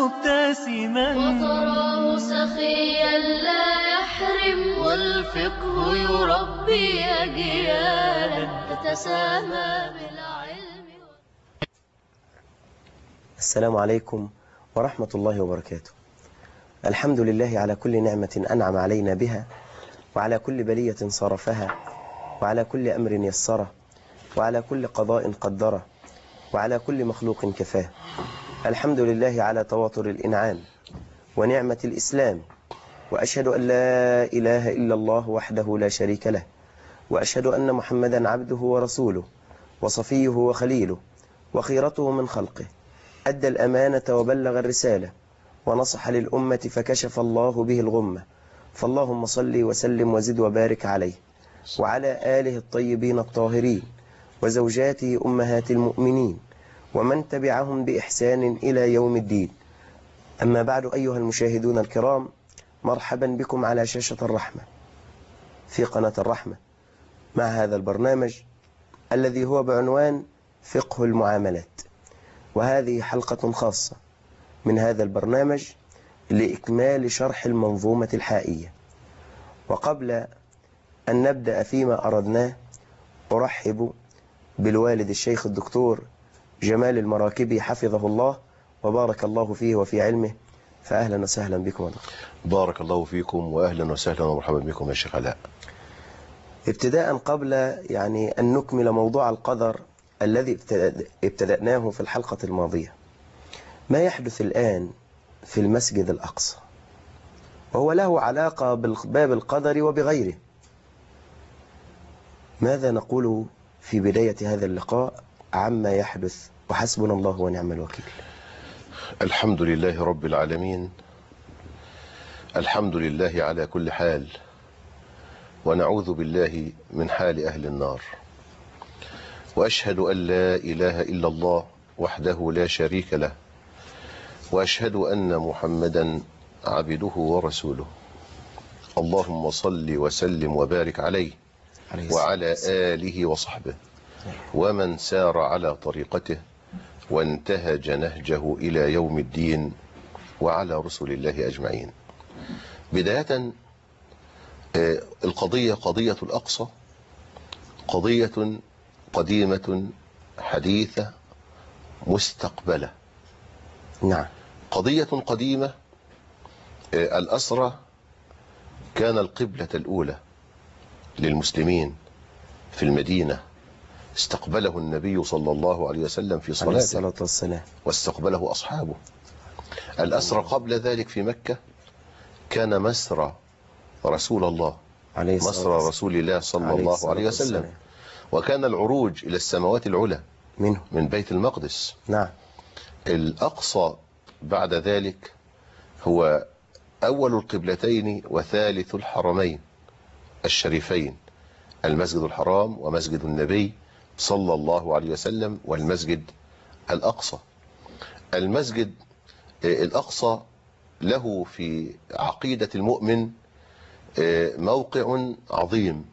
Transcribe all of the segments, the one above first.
مبتسما وتراه سخيا لا يحرم، والفقه يربي أجيالا تتسامى بالعلم. السلام عليكم ورحمة الله وبركاته. الحمد لله على كل نعمة أنعم علينا بها، وعلى كل بلية صرفها، وعلى كل أمر يسره، وعلى كل قضاء قدره، وعلى كل مخلوق كفاه. الحمد لله على تواتر الإنعام ونعمة الإسلام، وأشهد أن لا إله إلا الله وحده لا شريك له، وأشهد أن محمدا عبده ورسوله وصفيه وخليله وخيرته من خلقه، أدى الأمانة وبلغ الرسالة ونصح للأمة فكشف الله به الغمة. فاللهم صل وسلم وزد وبارك عليه وعلى آله الطيبين الطاهرين وزوجاته أمهات المؤمنين ومن تبعهم بإحسان إلى يوم الدين. أما بعد، أيها المشاهدون الكرام، مرحبا بكم على شاشة الرحمة في قناة الرحمة مع هذا البرنامج الذي هو بعنوان فقه المعاملات. وهذه حلقة خاصة من هذا البرنامج لإكمال شرح المنظومة الحائية. وقبل أن نبدأ فيما أردناه، أرحب بالوالد الشيخ الدكتور جمال المراكبي حفظه الله وبارك الله فيه وفي علمه. فأهلا وسهلا بكم يا دكتور. بارك الله فيكم وأهلا وسهلا ومرحبا بكم يا شيخ علاء. ابتداء قبل أن نكمل موضوع القدر الذي ابتدأناه في الحلقة الماضية، ما يحدث الآن في المسجد الأقصى وهو له علاقة بباب القدر وبغيره، ماذا نقول في بداية هذا اللقاء عما يحدث؟ وحسبنا الله ونعم الوكيل. الحمد لله رب العالمين، الحمد لله على كل حال، ونعوذ بالله من حال أهل النار. وأشهد أن لا إله إلا الله وحده لا شريك له، وأشهد أن محمدا عبده ورسوله. اللهم صل وسلم وبارك عليه وعلى آله وصحبه ومن سار على طريقته وانتهج نهجه إلى يوم الدين، وعلى رسل الله أجمعين. بداية، القضية قضية الأقصى قضية قديمة حديثة مستقبلة. نعم. قضية قديمة. الأسرى كان القبلة الأولى للمسلمين في المدينة، استقبله النبي صلى الله عليه وسلم في صلاته عليه الصلاة والسلام، واستقبله أصحابه. الأسرى قبل ذلك في مكة كان مسرى رسول الله، مسرى رسول الله صلى الله عليه وسلم، وكان العروج إلى السماوات العلى من بيت المقدس. نعم. الأقصى بعد ذلك هو أول القبلتين وثالث الحرمين الشريفين، المسجد الحرام ومسجد النبي صلى الله عليه وسلم والمسجد الأقصى. المسجد الأقصى له في عقيدة المؤمن موقع عظيم،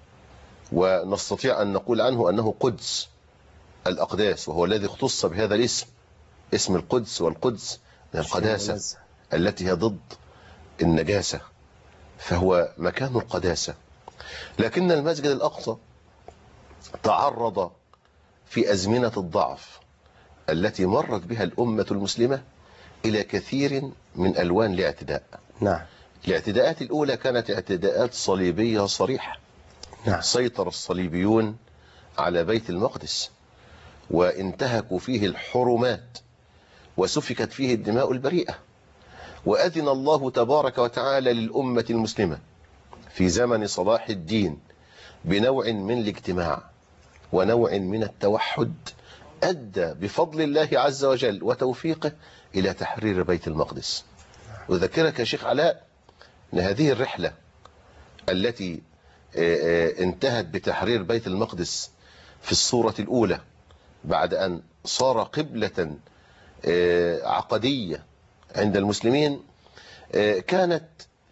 ونستطيع أن نقول عنه أنه قدس الأقداس، وهو الذي اختص بهذا الاسم، اسم القدس. والقدس من القداسة التي هي ضد النجاسة، فهو مكان القداسة. لكن المسجد الأقصى تعرض في أزمنة الضعف التي مرت بها الأمة المسلمة إلى كثير من ألوان الاعتداء. نعم. الاعتداءات الأولى كانت اعتداءات صليبية صريحة. نعم. سيطر الصليبيون على بيت المقدس وانتهكوا فيه الحرمات وسفكت فيه الدماء البريئة، وأذن الله تبارك وتعالى للأمة المسلمة في زمن صلاح الدين بنوع من الاجتماع ونوع من التوحد أدى بفضل الله عز وجل وتوفيقه إلى تحرير بيت المقدس. أذكرك يا شيخ علاء أن هذه الرحلة التي انتهت بتحرير بيت المقدس في الصورة الأولى بعد أن صار قبلة عقدية عند المسلمين، كانت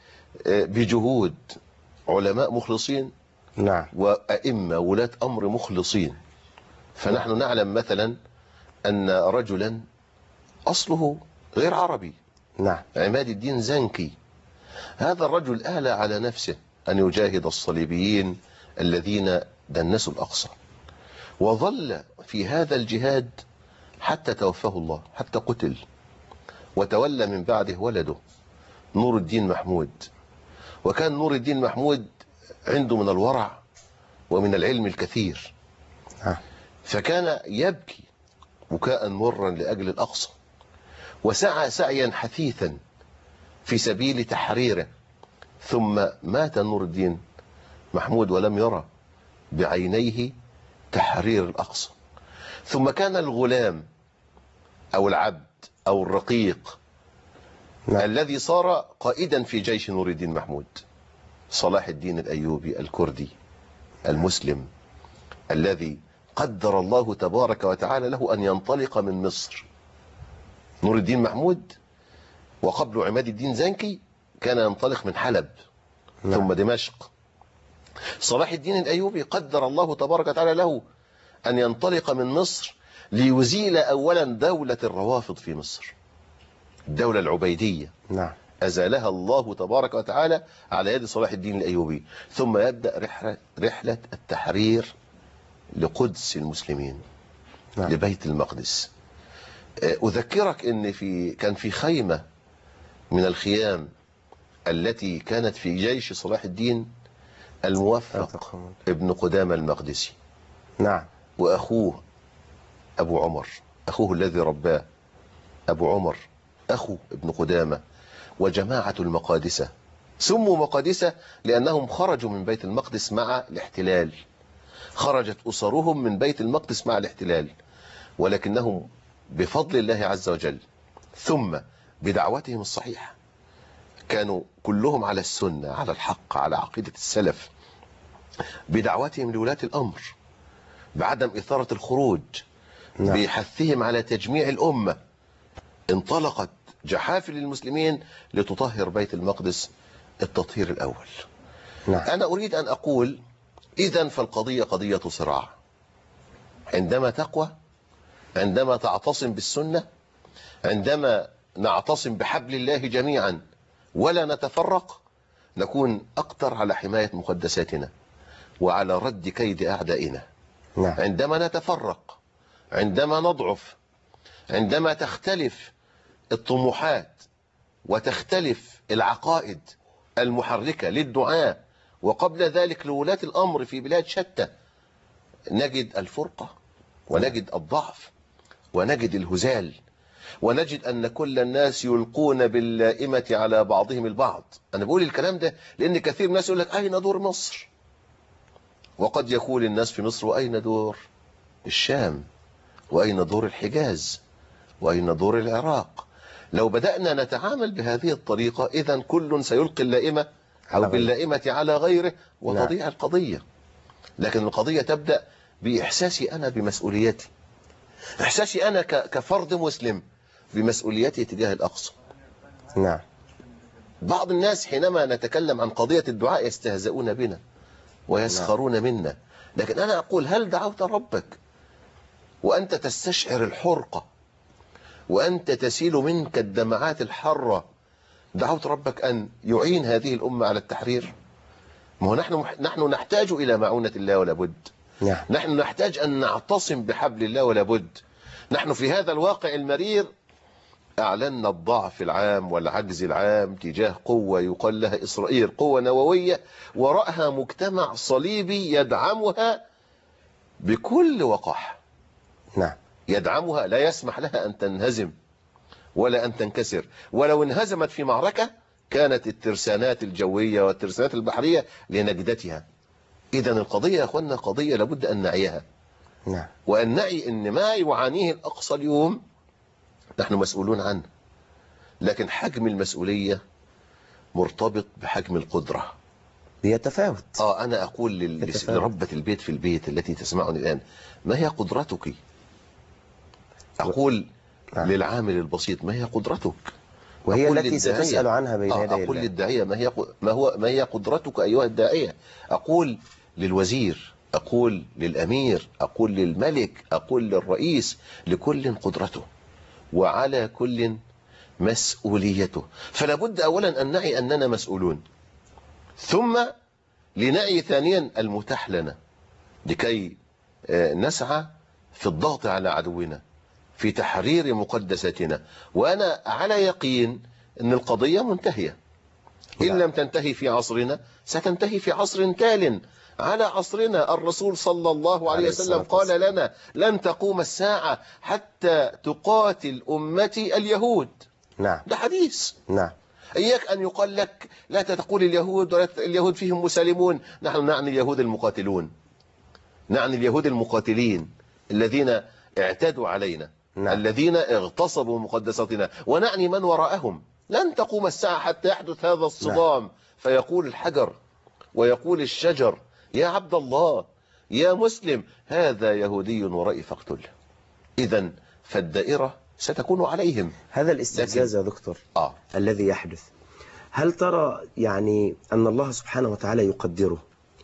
بجهود علماء مخلصين. نعم. وأئمة ولاة أمر مخلصين. فنحن نعلم مثلا أن رجلا أصله غير عربي، نعم. عماد الدين زنكي. هذا الرجل آلى على نفسه أن يجاهد الصليبيين الذين دنسوا الأقصى، وظل في هذا الجهاد حتى توفاه الله، حتى قتل، وتولى من بعده ولده نور الدين محمود. وكان نور الدين محمود عنده من الورع ومن العلم الكثير، فكان يبكي بكاء مرا لأجل الأقصى، وسعى سعيا حثيثا في سبيل تحريره. ثم مات نور الدين محمود ولم يرى بعينيه تحرير الأقصى. ثم كان الغلام أو العبد أو الرقيق الذي صار قائدا في جيش نور الدين محمود، صلاح الدين الأيوبي الكردي المسلم، الذي قدر الله تبارك وتعالى له أن ينطلق من مصر. نور الدين محمود وقبل عماد الدين زنكي كان ينطلق من حلب ثم دمشق. صلاح الدين الأيوبي قدر الله تبارك وتعالى له أن ينطلق من مصر ليزيل أولا دولة الروافض في مصر، الدولة العبيدية. نعم. أزالها الله تبارك وتعالى على يد صلاح الدين الأيوبي. ثم يبدأ رحلة التحرير لقدس المسلمين، نعم. لبيت المقدس. أذكرك أن كان في خيمة من الخيام التي كانت في جيش صلاح الدين الموفق ابن قدامة المقدسي. نعم. وأخوه أبو عمر، أخوه الذي رباه أبو عمر، أخو ابن قدامة، وجماعة المقادسة. سموا مقادسة لأنهم خرجوا من بيت المقدس مع الاحتلال، خرجت أسرهم من بيت المقدس مع الاحتلال، ولكنهم بفضل الله عز وجل ثم بدعوتهم الصحيحة كانوا كلهم على السنة، على الحق، على عقيدة السلف، بدعوتهم لولاة الأمر، بعدم إثارة الخروج، بحثهم على تجميع الأمة. انطلقت جحافل المسلمين لتطهر بيت المقدس التطهير الأول. أنا أريد أن أقول إذن فالقضية قضية صراع. عندما تقوى، عندما تعتصم بالسنة، عندما نعتصم بحبل الله جميعا ولا نتفرق، نكون أقدر على حماية مقدساتنا وعلى رد كيد أعدائنا. عندما نتفرق، عندما نضعف، عندما تختلف الطموحات وتختلف العقائد المحركة للدعاة وقبل ذلك لولاة الأمر في بلاد شتى، نجد الفرقة ونجد الضعف ونجد الهزال، ونجد أن كل الناس يلقون باللائمة على بعضهم البعض. أنا بقول الكلام ده لأن كثير من الناس يقول لك أين دور مصر؟ وقد يقول الناس في مصر وأين دور الشام؟ وأين دور الحجاز؟ وأين دور العراق؟ لو بدأنا نتعامل بهذه الطريقة إذن كل سيلقي اللائمة أو باللائمة على غيره وتضيع القضية. لكن القضية تبدأ بإحساسي أنا بمسؤوليتي، إحساسي أنا كفرد مسلم بمسؤوليتي تجاه الأقصى. نعم. بعض الناس حينما نتكلم عن قضية الدعاء يستهزئون بنا ويسخرون منا، لكن أنا أقول هل دعوت ربك وأنت تستشعر الحرقة وأنت تسيل منك الدمعات الحارة، دعوت ربك أن يعين هذه الأمة على التحرير؟ ما هو نحن نحتاج إلى معونة الله ولا بد. نحن نحتاج أن نعتصم بحبل الله ولا بد. نحن في هذا الواقع المرير أعلنا الضعف العام والعجز العام تجاه قوة يقال لها إسرائيل، قوة نووية وراءها مجتمع صليبي يدعمها بكل وقاحة. نعم. يدعمها، لا يسمح لها أن تنهزم ولا أن تنكسر، ولو انهزمت في معركة كانت الترسانات الجوية والترسانات البحرية لنجدتها. إذن القضية يا أخوانا قضية لابد أن نعيها. نعم. وأن نعي أن ما يعانيه الأقصى اليوم نحن مسؤولون عنه، لكن حجم المسؤولية مرتبط بحجم القدرة، بيتفاوت. أنا أقول لربة البيت في البيت التي تسمعني الآن، ما هي قدرتك؟ أقول للعامل البسيط ما هي قدرتك؟ وهي التي ستسأل عنها بين يدي الله. أقول للداعية ما هي قدرتك أيها الداعية؟ أقول للوزير، أقول للأمير، أقول للملك، أقول للرئيس، لكل قدرته، وعلى كل مسؤوليته. فلا بد أولا أن نعي أننا مسؤولون، ثم لنعي ثانيا المتاح لنا لكي نسعى في الضغط على عدونا، في تحرير مقدساتنا. وأنا على يقين أن القضية منتهية، إن لم تنتهي في عصرنا ستنتهي في عصر تال على عصرنا. الرسول صلى الله عليه وسلم قال لنا لن تقوم الساعة حتى تقاتل أمتي اليهود. نعم. ده حديث. نعم. إياك أن يقال لك لا تقول اليهود ولا اليهود فيهم مسالمون. نحن نعني اليهود المقاتلون، نعني اليهود المقاتلين الذين اعتدوا علينا. نعم. الذين اغتصبوا مقدساتنا، ونعني من وراءهم. لن تقوم الساعة حتى يحدث هذا الصدام. نعم. فيقول الحجر ويقول الشجر يا عبد الله يا مسلم هذا يهودي ورائي فاقتله. إذا فالدائرة ستكون عليهم. هذا الاستفزاز يا دكتور الذي يحدث، هل ترى يعني أن الله سبحانه وتعالى يقدره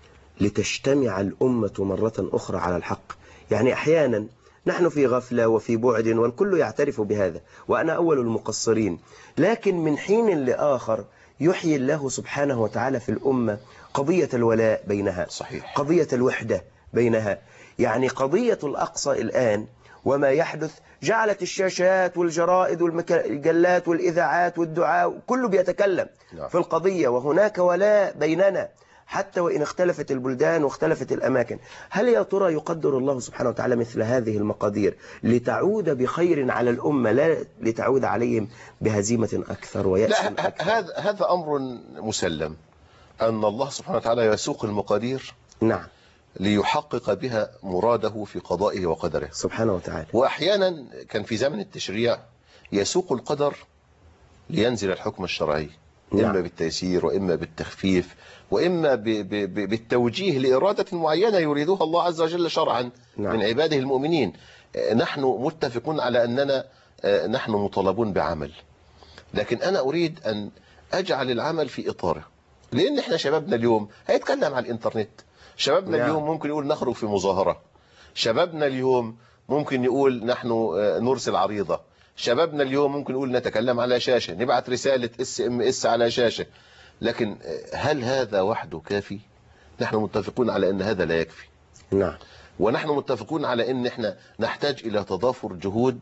لتجتمع الأمة مرة أخرى على الحق؟ يعني أحيانا نحن في غفلة وفي بعد والكل يعترف بهذا، وأنا أول المقصرين، لكن من حين لآخر يحيي الله سبحانه وتعالى في الأمة قضية الولاء بينها. صحيح. قضية الوحدة بينها. يعني قضية الأقصى الآن وما يحدث جعلت الشاشات والجرائد والمجلات والإذاعات والدعاء كله بيتكلم في القضية، وهناك ولاء بيننا حتى وإن اختلفت البلدان واختلفت الأماكن. هل يا ترى يقدر الله سبحانه وتعالى مثل هذه المقادير لتعود بخير على الأمة، لا لتعود عليهم بهزيمة أكثر ويأس أكثر؟ هذا أمر مسلم، أن الله سبحانه وتعالى يسوق المقادير. نعم. ليحقق بها مراده في قضائه وقدره سبحانه وتعالى. وأحيانا كان في زمن التشريع يسوق القدر لينزل الحكم الشرعي. نعم. إما بالتيسير وإما بالتخفيف وإما بالتوجيه لإرادة معينة يريدها الله عز وجل شرعا. نعم. من عباده المؤمنين. نحن متفقون على أننا نحن مطالبون بعمل، لكن أنا أريد أن أجعل العمل في إطاره، لأن احنا شبابنا اليوم هيتكلم على الإنترنت، شبابنا نعم. اليوم ممكن يقول نخرج في مظاهرة، شبابنا اليوم ممكن يقول نحن نرسل عريضة، شبابنا اليوم ممكن يقول نتكلم على شاشة، نبعت رسالة SMS على شاشة. لكن هل هذا وحده كافي؟ نحن متفقون على أن هذا لا يكفي. نعم. ونحن متفقون على أن احنا نحتاج إلى تضافر جهود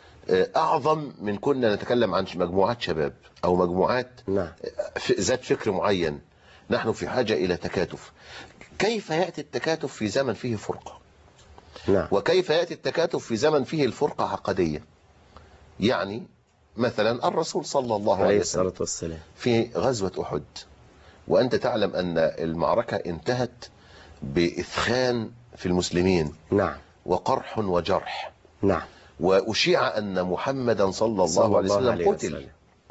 أعظم من كنا نتكلم عن مجموعات شباب أو مجموعات نعم. ذات فكر معين. نحن في حاجة إلى تكاتف. كيف يأتي التكاتف في زمن فيه فرقة؟ نعم. وكيف يأتي التكاتف في زمن فيه الفرقة عقدية؟ يعني مثلا الرسول صلى الله عليه وسلم في غزوة أحد، وأنت تعلم أن المعركة انتهت بإثخان في المسلمين. نعم. وقرح وجرح. نعم. وأشيع أن محمدا صلى الله عليه وسلم قتل،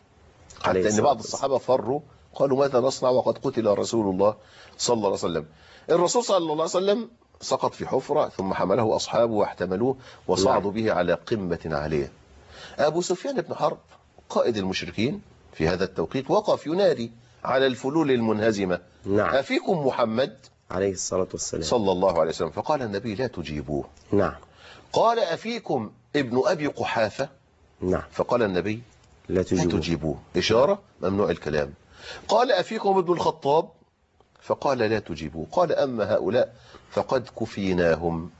حتى أن بعض الصحابة فروا قالوا ماذا نصنع وقد قتل رسول الله صلى الله عليه وسلم. الرسول صلى الله عليه وسلم سقط في حفرة، ثم حمله أصحابه واحتملوه وصعدوا به على قمة عالية. أبو سفيان بن حرب قائد المشركين في هذا التوقيت وقف ينادي على الفلول المنهزمة. نعم. أفيكم محمد عليه الصلاة والسلام صلى الله عليه وسلم؟ فقال النبي لا تجيبوه. نعم. قال أفيكم ابن أبي قحافة؟ نعم. فقال النبي لا تجيبوه. إشارة ممنوع الكلام. قال أفيكم ابن الخطاب؟ فقال لا تجيبوه. قال أما هؤلاء فقد كفيناهم،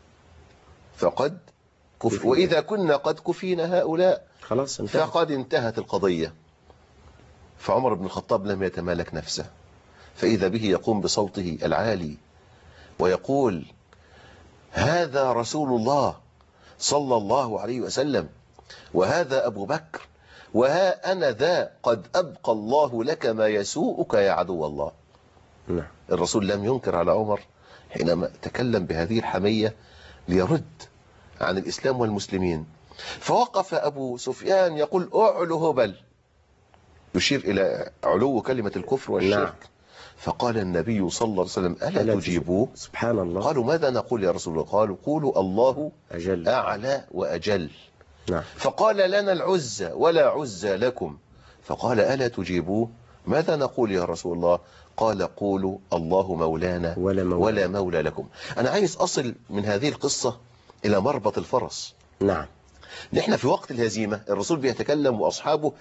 وإذا كنا قد كفينا هؤلاء خلاص انتهت. فقد انتهت القضية. فعمر بن الخطاب لم يتمالك نفسه، فإذا به يقوم بصوته العالي ويقول هذا رسول الله صلى الله عليه وسلم، وهذا أبو بكر، وها أنا ذا قد أبقى الله لك ما يسوءك يا عدو الله. نعم. الرسول لم ينكر على عمر حينما تكلم بهذه الحمية ليرد عن الإسلام والمسلمين. فوقف أبو سفيان يقول أعلو هبل، يشير إلى علو كلمة الكفر والشرك. نعم. فقال النبي صلى الله عليه وسلم ألا تجيبوه؟ سبحان الله. قالوا ماذا نقول يا رسول الله؟ قالوا قولوا الله أجل. أعلى وأجل. نعم. فقال لنا العزة ولا عزة لكم. فقال ألا تجيبوه؟ ماذا نقول يا رسول الله؟ قال قولوا الله مولانا ولا مولى لكم. أنا عايز أصل من هذه القصة إلى مربط الفرس. نعم. نحن في وقت الهزيمة الرسول بيتكلم وأصحابه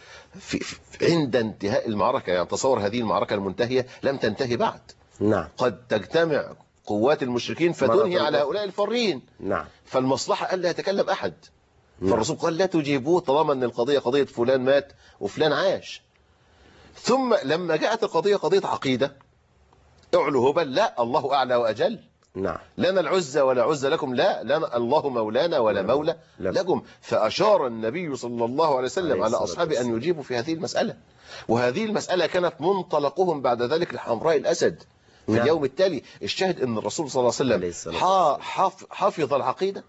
عند انتهاء المعركة. يعني تصور هذه المعركة المنتهية لم تنتهي بعد. نعم. قد تجتمع قوات المشركين فتنهي على هؤلاء الفارين. نعم. فالمصلحة ألا يتكلم أحد. نعم. فالرسول قال لا تجيبوه طالما أن القضية قضية فلان مات وفلان عاش. ثم لما جاءت القضية قضية عقيدة، اعلوا هبل، لا الله أعلى وأجل. نعم. لنا العزة ولا عزة لكم، لا لنا الله مولانا ولا مولى لكم. فأشار النبي صلى الله عليه وسلم على أصحابه أن يجيبوا في هذه المسألة. وهذه المسألة كانت منطلقهم بعد ذلك لحمراء الأسد في نعم. اليوم التالي. الشاهد أن الرسول صلى الله عليه وسلم حافظ العقيدة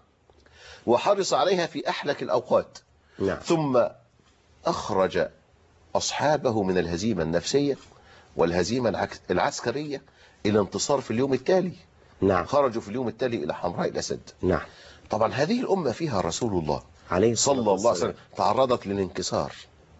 وحرص عليها في أحلك الأوقات. نعم. ثم أخرج أصحابه من الهزيمة النفسية والهزيمة العسكرية إلى انتصار في اليوم التالي. نعم. خرجوا في اليوم التالي إلى حمراء الأسد. نعم. طبعا هذه الأمة فيها رسول الله عليه صلى الله عليه وسلم تعرضت للانكسار،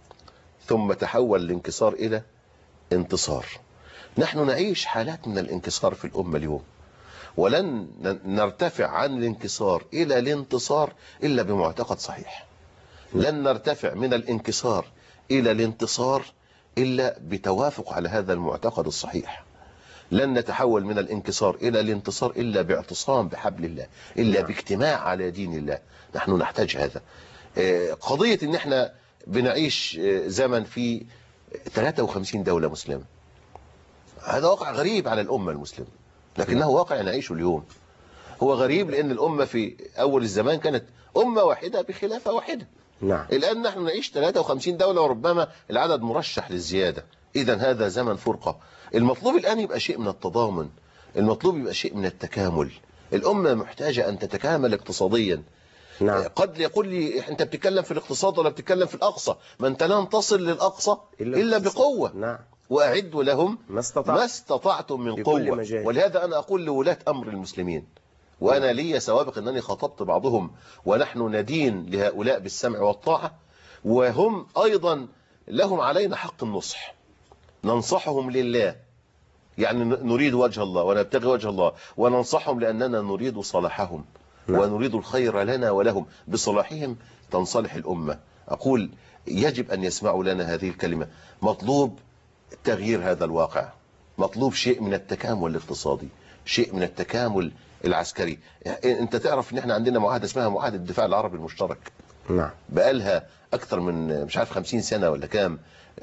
ثم تحول الانكسار إلى انتصار. نحن نعيش حالات من الانكسار في الأمة اليوم، ولن نرتفع عن الانكسار إلى الانتصار إلا بمعتقد صحيح. لن نرتفع من الانكسار إلى الانتصار إلا بتوافق على هذا المعتقد الصحيح. لن نتحول من الانكسار إلى الانتصار إلا باعتصام بحبل الله، إلا باجتماع على دين الله. نحن نحتاج هذا. قضية إن احنا بنعيش زمن في 53 دولة مسلمة، هذا واقع غريب على الأمة المسلمة، لكنه واقع نعيشه اليوم. هو غريب لأن الأمة في أول الزمان كانت أمة واحدة بخلافة واحدة. نعم. الآن نحن نعيش 53 دولة وربما العدد مرشح للزيادة. إذن هذا زمن فرقة. المطلوب الآن يبقى شيء من التضامن، المطلوب يبقى شيء من التكامل. الأمة محتاجة أن تتكامل اقتصاديا. نعم. قد يقول لي أنت بتتكلم في الاقتصاد ولا بتتكلم في الأقصى؟ ما أنت لن تصل للأقصى إلا بقوة. نعم. وأعدوا لهم ما استطعتم من قوة. ولهذا أنا أقول لولاة أمر المسلمين، وأنا لي سوابق أنني خاطبت بعضهم ونحن ندين لهؤلاء بالسمع والطاعة، وهم أيضا لهم علينا حق النصح. ننصحهم لله، يعني نريد وجه الله ونبتغي وجه الله، وننصحهم لأننا نريد صلاحهم ونريد الخير لنا ولهم. بصلاحهم تنصلح الأمة. أقول يجب أن يسمعوا لنا هذه الكلمة. مطلوب تغيير هذا الواقع، مطلوب شيء من التكامل الاقتصادي، شيء من التكامل العسكري. انت تعرف ان احنا عندنا معاهدة اسمها معاهدة الدفاع العربي المشترك. نعم. بقالها اكثر من مش عارف 50 سنة ولا كام.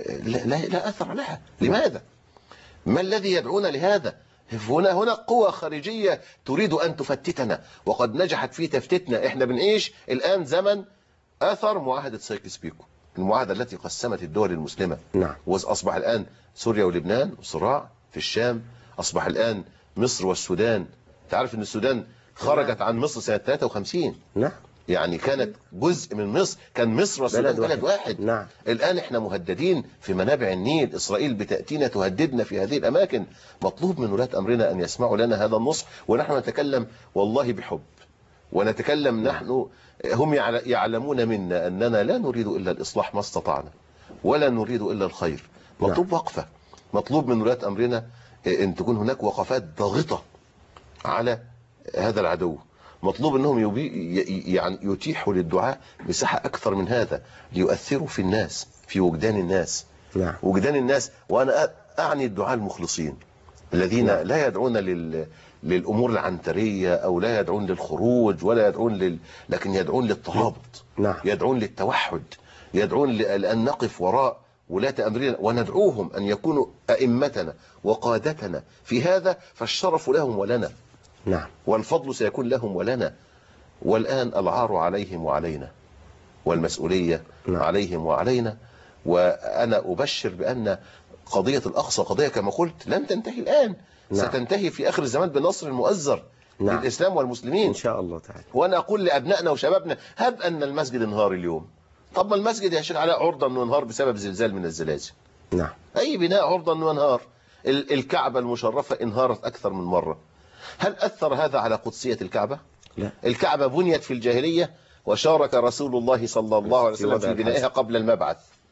لا اثر لها. لماذا؟ ما الذي يدعونا لهذا؟ هنا قوة خارجية تريد ان تفتتنا، وقد نجحت في تفتيتنا. احنا بنعيش الان زمن اثر معاهدة سايكس بيكو، المعاهدة التي قسمت الدول المسلمة. نعم. واصبح الان سوريا ولبنان وصراع في الشام، اصبح الان مصر والسودان. تعرف ان السودان خرجت عن مصر سنة 53. نعم. يعني كانت جزء من مصر، كان مصر والسودان بلد واحد. نعم. الآن احنا مهددين في منابع النيل، إسرائيل بتأتينا تهددنا في هذه الأماكن. مطلوب من ولاة أمرنا أن يسمعوا لنا هذا النصح، ونحن نتكلم والله بحب، ونتكلم نحن هم يعلمون منا أننا لا نريد إلا الإصلاح ما استطعنا، ولا نريد إلا الخير. مطلوب وقفة، مطلوب من ولاة أمرنا أن تكون هناك وقفات ضاغطة على هذا العدو. مطلوب أنهم يعني يتيحوا للدعاء مساحة أكثر من هذا، ليؤثروا في الناس، في وجدان الناس. نعم. وجدان الناس. وأنا أعني الدعاء المخلصين الذين لا يدعون للأمور العنترية، أو لا يدعون للخروج، ولا يدعون لكن يدعون للترابط. نعم. يدعون للتوحد، يدعون لأن نقف وراء ولاة أمرنا وندعوهم أن يكونوا أئمتنا وقادتنا في هذا، فالشرف لهم ولنا. نعم. والفضل سيكون لهم ولنا. والآن العار عليهم وعلينا، والمسؤولية عليهم وعلينا. وأنا أبشر بأن قضية الأقصى قضية كما قلت لن تنتهي الآن. ستنتهي في آخر الزمان بالنصر المؤزر للإسلام والمسلمين إن شاء الله تعالى. وأنا أقول لأبنائنا وشبابنا، هب أن المسجد انهار اليوم. طب ما المسجد يا شيخ علاء عرضة أنه ينهار بسبب زلزال من الزلازل. نعم. أي بناء عرضة أنه ينهار. الكعبة المشرفة انهارت أكثر من مرة. هل أثر هذا على قدسية الكعبة؟ لا. الكعبة بنيت في الجاهلية، وشارك رسول الله صلى الله عليه وسلم في بنائها قبل المبعث.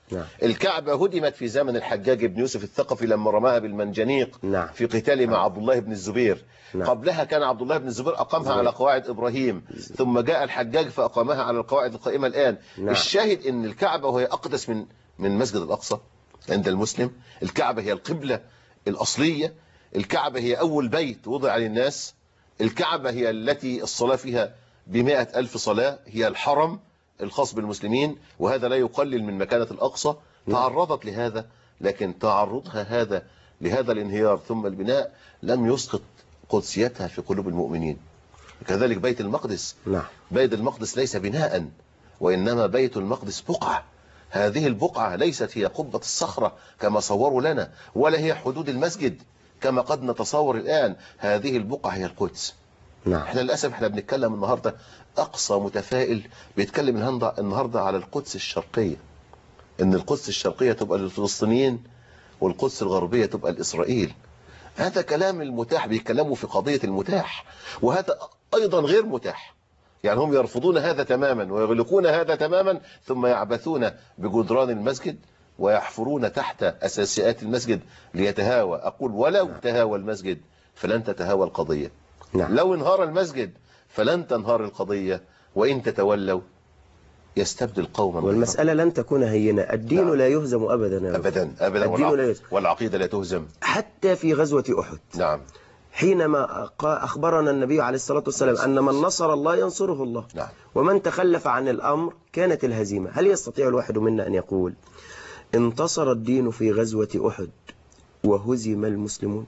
نعم. الكعبة هدمت في زمن الحجاج بن يوسف الثقفي لما رماها بالمنجنيق نعم. في قتاله مع عبد الله بن الزبير. نعم. قبلها كان عبد الله بن الزبير أقامها على قواعد إبراهيم، ثم جاء الحجاج فأقامها على القواعد القائمة الآن. نعم. الشاهد أن الكعبة وهي أقدس من مسجد الأقصى عند المسلم. الكعبة هي القبلة الأصلية، الكعبة هي أول بيت وضع للناس، الكعبة هي التي الصلاة فيها ب100,000 صلاة، هي الحرم الخاص بالمسلمين، وهذا لا يقلل من مكانة الأقصى. تعرضت لهذا، لكن تعرضها هذا لهذا الانهيار ثم البناء لم يسقط قدسيتها في قلوب المؤمنين. كذلك بيت المقدس. نعم. بيت المقدس ليس بناء، وإنما بيت المقدس بقعة. هذه البقعة ليست هي قبة الصخرة كما صوروا لنا، ولا هي حدود المسجد كما قد نتصور الآن. هذه البقعة هي القدس. نعم. احنا للأسف احنا بنتكلم النهاردة، أقصى متفائل بيتكلم النهاردة على القدس الشرقية، إن القدس الشرقية تبقى للفلسطينيين والقدس الغربية تبقى لإسرائيل. هذا كلام المتاح، بيتكلموا في قضية المتاح، وهذا أيضا غير متاح. يعني هم يرفضون هذا تماما ويغلقون هذا تماما، ثم يعبثون بجدران المسجد ويحفرون تحت أساسيات المسجد ليتهاوى. أقول ولو تهاوى المسجد فلن تتهاوى القضية. نعم. لو انهار المسجد فلن تنهار القضية، وإن تتولوا يستبدل قوما. والمسألة لن تكون هينة. الدين نعم. لا يهزم أبدا. أبدا الدين لا يهزم. والعقيدة لا تهزم. حتى في غزوة أحد. نعم. حينما أخبرنا النبي عليه الصلاة والسلام أن من نصر الله ينصره الله. نعم. ومن تخلف عن الأمر كانت الهزيمة. هل يستطيع الواحد منا أن يقول انتصر الدين في غزوة أحد وهزم المسلمون؟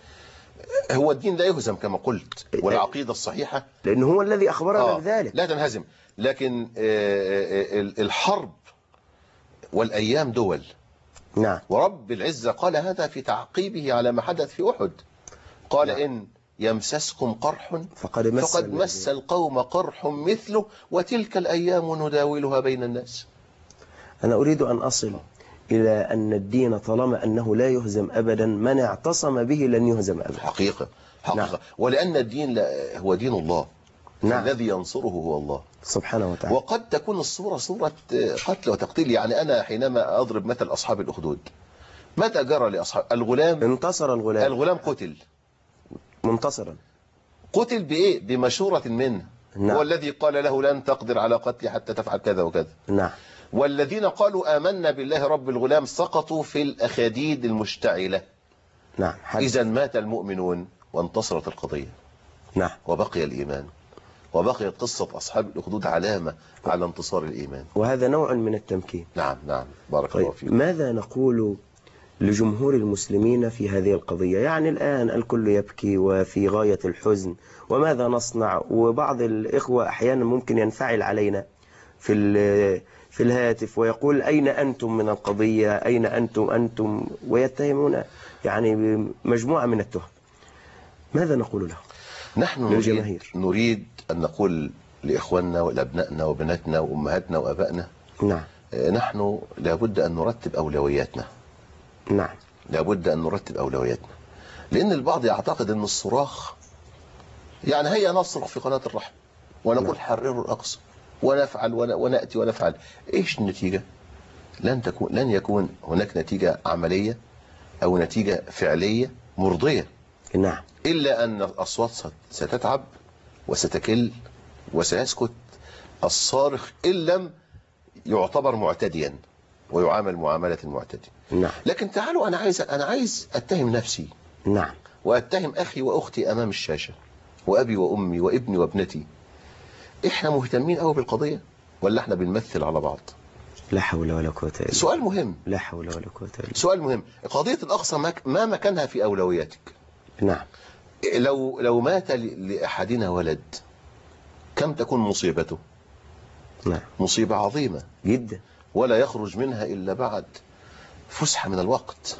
هو الدين لا يهزم كما قلت، والعقيدة الصحيحة لأنه هو الذي أخبرنا بذلك. لا تنهزم، لكن الحرب والأيام دول. نعم. ورب العزة قال هذا في تعقيبه على ما حدث في أحد، قال نعم. إن يمسسكم قرح فقد مس القوم قرح مثله وتلك الأيام نداولها بين الناس. أنا أريد أن أصل إلى أن الدين طالما أنه لا يهزم أبدا، من اعتصم به لن يهزم أبدا. حقيقة. نعم. ولأن الدين هو دين الله. نعم. الذي ينصره هو الله سبحانه وتعالى. وقد تكون الصورة صورة قتل وتقتيل. يعني أنا حينما أضرب مثل أصحاب الأخدود، متى جرى لأصحاب الغلام؟ انتصر الغلام قتل منتصرا. قتل بإيه؟ بمشورة منه. نعم. هو الذي قال له لن تقدر على قتلي حتى تفعل كذا وكذا. نعم. والذين قالوا آمنا بالله رب الغلام سقطوا في الأخاديد المشتعلة. نعم. إذا مات المؤمنون وانتصرت القضية. نعم. وبقي الإيمان، وبقيت قصة أصحاب الأخدود علامة على انتصار الإيمان. وهذا نوع من التمكين. نعم نعم. بارك الله فيك. ماذا نقول لجمهور المسلمين في هذه القضية؟ يعني الآن الكل يبكي وفي غاية الحزن، وماذا نصنع؟ وبعض الإخوة أحيانا ممكن ينفعل علينا في الهاتف ويقول أين أنتم من القضية؟ أين أنتم ويتهمون يعني بمجموعة من التهم. ماذا نقول له؟ نحن نريد أن نقول لإخواننا ولأبنائنا وبناتنا وأمهاتنا وأبائنا، نعم، نحن لابد أن نرتب أولوياتنا. نعم، لابد أن نرتب أولوياتنا، لأن البعض يعتقد أن الصراخ يعني هيا نصرخ في قناة الرحمة ونقول نعم. حرروا الأقصى ونفعل ونأتي ونفعل. إيش النتيجة؟ لن يكون هناك نتيجة عملية أو نتيجة فعلية مرضية. نعم. إلا أن الأصوات ستتعب وستكل وسيسكت الصارخ إن لم يعتبر معتديا ويعامل معاملة المعتدي. نعم. لكن تعالوا، أنا عايز أتهم نفسي، نعم، وأتهم أخي وأختي أمام الشاشة، وأبي وأمي وابني وابنتي. إحنا مهتمين قوي بالقضية ولا إحنا بنمثل على بعض؟ لا حول ولا قوة إلا بالله. سؤال مهم. لا حول ولا قوة إلا بالله. سؤال مهم. قضية الأقصى ما مكانها في أولوياتك؟ نعم. لو مات لأحدنا ولد كم تكون مصيبته؟ نعم. مصيبة عظيمة جدا، ولا يخرج منها إلا بعد فسحة من الوقت،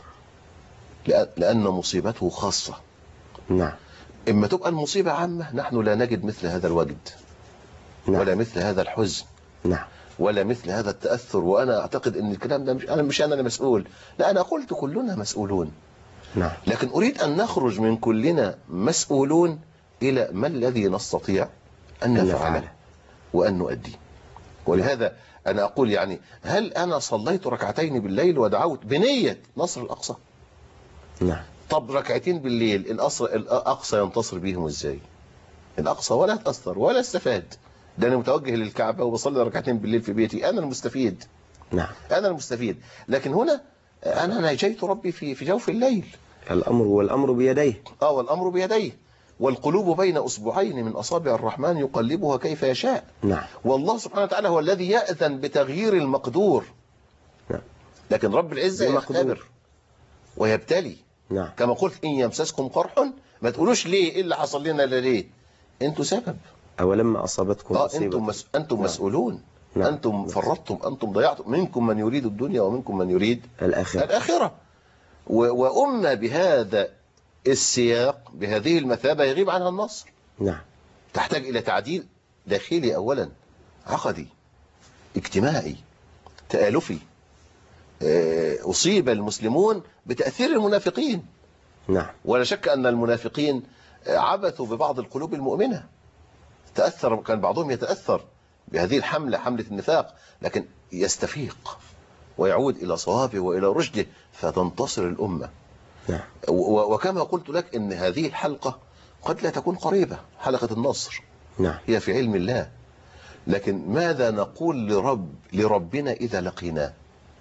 لأن مصيبته خاصة. نعم. إما تبقى المصيبة عامة، نحن لا نجد مثل هذا الوجد، نعم. ولا مثل هذا الحزن، نعم، ولا مثل هذا التأثر. وأنا أعتقد أن الكلام ده مش أنا مسؤول، لا، أنا قلت كلنا مسؤولون. نعم. لكن أريد أن نخرج من كلنا مسؤولون إلى ما الذي نستطيع أن نفعله وأن نؤدي. ولهذا أنا أقول يعني هل أنا صليت ركعتين بالليل ودعوت بنية نصر الأقصى؟ نعم. طب ركعتين بالليل الأقصى ينتصر بيهم إزاي؟ الأقصى ولا تأثر ولا استفاد. ده أنا متوجه للكعبة وبصلي ركعتين بالليل في بيتي، أنا المستفيد. نعم. أنا المستفيد. لكن هنا أنا ناجيت ربي في جوف الليل. والأمر بيديه. والأمر بيديه، والقلوب بين أصبعين من أصابع الرحمن يقلبها كيف يشاء. نعم. والله سبحانه وتعالى هو الذي يأذن بتغيير المقدور. نعم. لكن رب العزة يختبر ويبتلي. نعم. كما قلت إن يمسسكم قرح ما تقولوش ليه إيه اللي حصل لنا ليه، أنتوا سبب. أولما أصابتكم مصيبة أنتم مسؤولون. نعم. أنتم فرطتم، أنتم ضيعتم، منكم من يريد الدنيا ومنكم من يريد الآخرة. وأمة بهذا السياق بهذه المثابة يغيب عنها النصر. نعم. تحتاج إلى تعديل داخلي أولا، عقدي، اجتماعي، تآلفي. أصيب المسلمون بتأثير المنافقين. نعم. ولا شك أن المنافقين عبثوا ببعض القلوب المؤمنة، تأثر، كان بعضهم يتأثر بهذه الحملة، حملة النفاق، لكن يستفيق ويعود إلى صوابه وإلى رشده فتنتصر الأمة. نعم. وكما قلت لك إن هذه الحلقة قد لا تكون قريبة، حلقة النصر. نعم. هي في علم الله، لكن ماذا نقول لربنا إذا لقيناه؟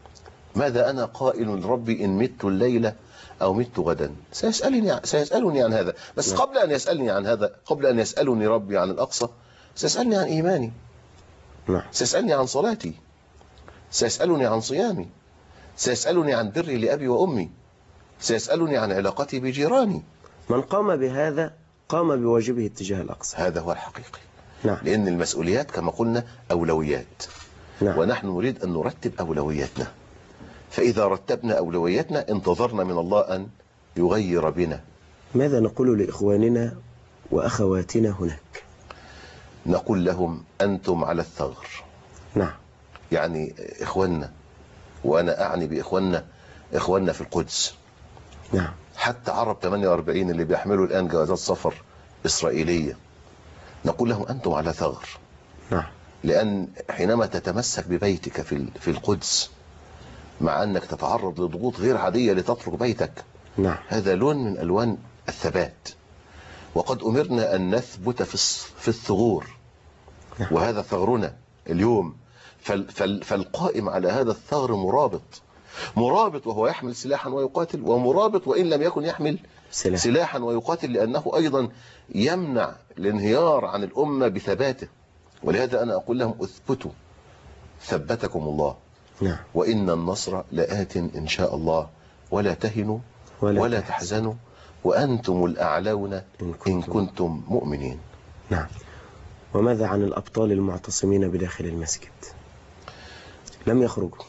ماذا أنا قائل لربي إن مت الليلة أو مت غدا؟ سيسألني عن هذا. بس قبل أن يسألني عن هذا، قبل أن يسألني ربي عن الأقصى، سيسألني عن إيماني. نعم. سيسألني عن صلاتي، سيسألني عن صيامي، سيسألني عن بري لأبي وأمي، سيسألني عن علاقتي بجيراني. من قام بهذا قام بواجبه اتجاه الأقصى. هذا هو الحقيقي. نعم. لأن المسؤوليات كما قلنا أولويات. نعم. ونحن نريد أن نرتب أولوياتنا، فإذا رتبنا أولوياتنا انتظرنا من الله أن يغير بنا. ماذا نقول لإخواننا وأخواتنا هناك؟ نقول لهم أنتم على الثغر. نعم. يعني إخواننا، وأنا أعني بإخواننا في القدس. نعم. حتى عرب 48 اللي بيحملوا الآن جوازات سفر إسرائيلية، نقول لهم أنتم على ثغر. نعم. لأن حينما تتمسك ببيتك في القدس، مع أنك تتعرض لضغوط غير عادية لتترك بيتك، نعم. هذا لون من ألوان الثبات. وقد أمرنا أن نثبت في الثغور، نعم. وهذا ثغرنا اليوم. فالقائم على هذا الثغر مرابط وهو يحمل سلاحا ويقاتل، ومرابط وإن لم يكن يحمل سلاحا ويقاتل، لأنه أيضا يمنع الانهيار عن الأمة بثباته. ولهذا أنا أقول لهم اثبتوا ثبتكم الله. نعم. وإن النصر لآت إن شاء الله، ولا تهنوا ولا تحزنوا وأنتم الأعلون إن كنتم مؤمنين. نعم. وماذا عن الأبطال المعتصمين بداخل المسجد؟ لم يخرجوا.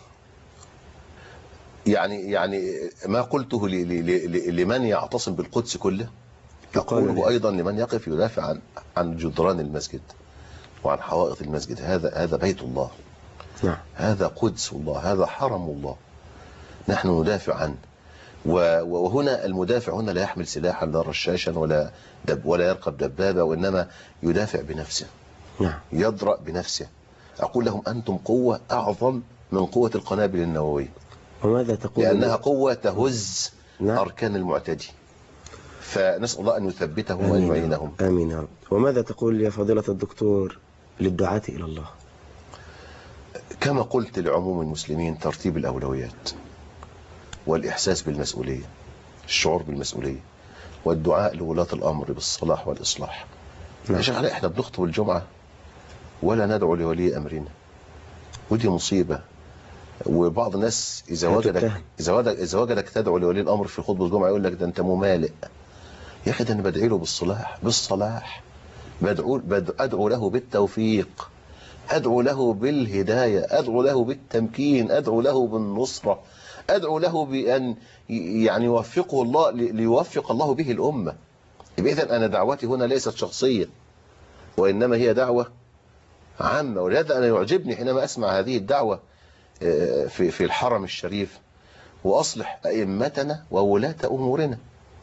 يعني ما قلته لمن يعتصم بالقدس كله أقوله أيضا لمن يقف يدافع عن جدران المسجد وعن حوائط المسجد. هذا بيت الله. نعم. هذا قدس الله، هذا حرم الله، نحن ندافع عنه. وهنا المدافع هنا لا يحمل سلاحا لا رشاشا ولا يركب دبابة، وإنما يدافع بنفسه. نعم. يدرأ بنفسه. أقول لهم أنتم قوة أعظم من قوة القنابل النووية. وماذا تقول؟ لأنها قوة تهز نعم. أركان المعتدي. فنسأل الله أن يثبتهم وأن يعينهم. آمين يا رب. وماذا تقول يا فضيلة الدكتور للدعاة إلى الله؟ كما قلت لعموم المسلمين، ترتيب الأولويات والإحساس بالمسؤولية، الشعور بالمسؤولية، والدعاء لولاة الأمر بالصلاح والإصلاح. يا شيخ احنا بنخطب الجمعة ولا ندعو لولي أمرنا، ودي مصيبة. وبعض الناس إذا وجدك تدعو لولي الأمر في خطبة الجمعة يقول لك ده أنت ممالئ. يا أخي ده أنا بدعي له بالصلاح، أدعو له بالتوفيق، أدعو له بالهداية، أدعو له بالتمكين، أدعو له بالنصرة، أدعو له بأن يعني يوفقه الله، ليوفق الله به الأمة. إذن أنا دعوتي هنا ليست شخصية، وإنما هي دعوة عامة. ولهذا أنا يعجبني حينما أسمع هذه الدعوة في الحرم الشريف: وأصلح أئمتنا وولاة أمورنا.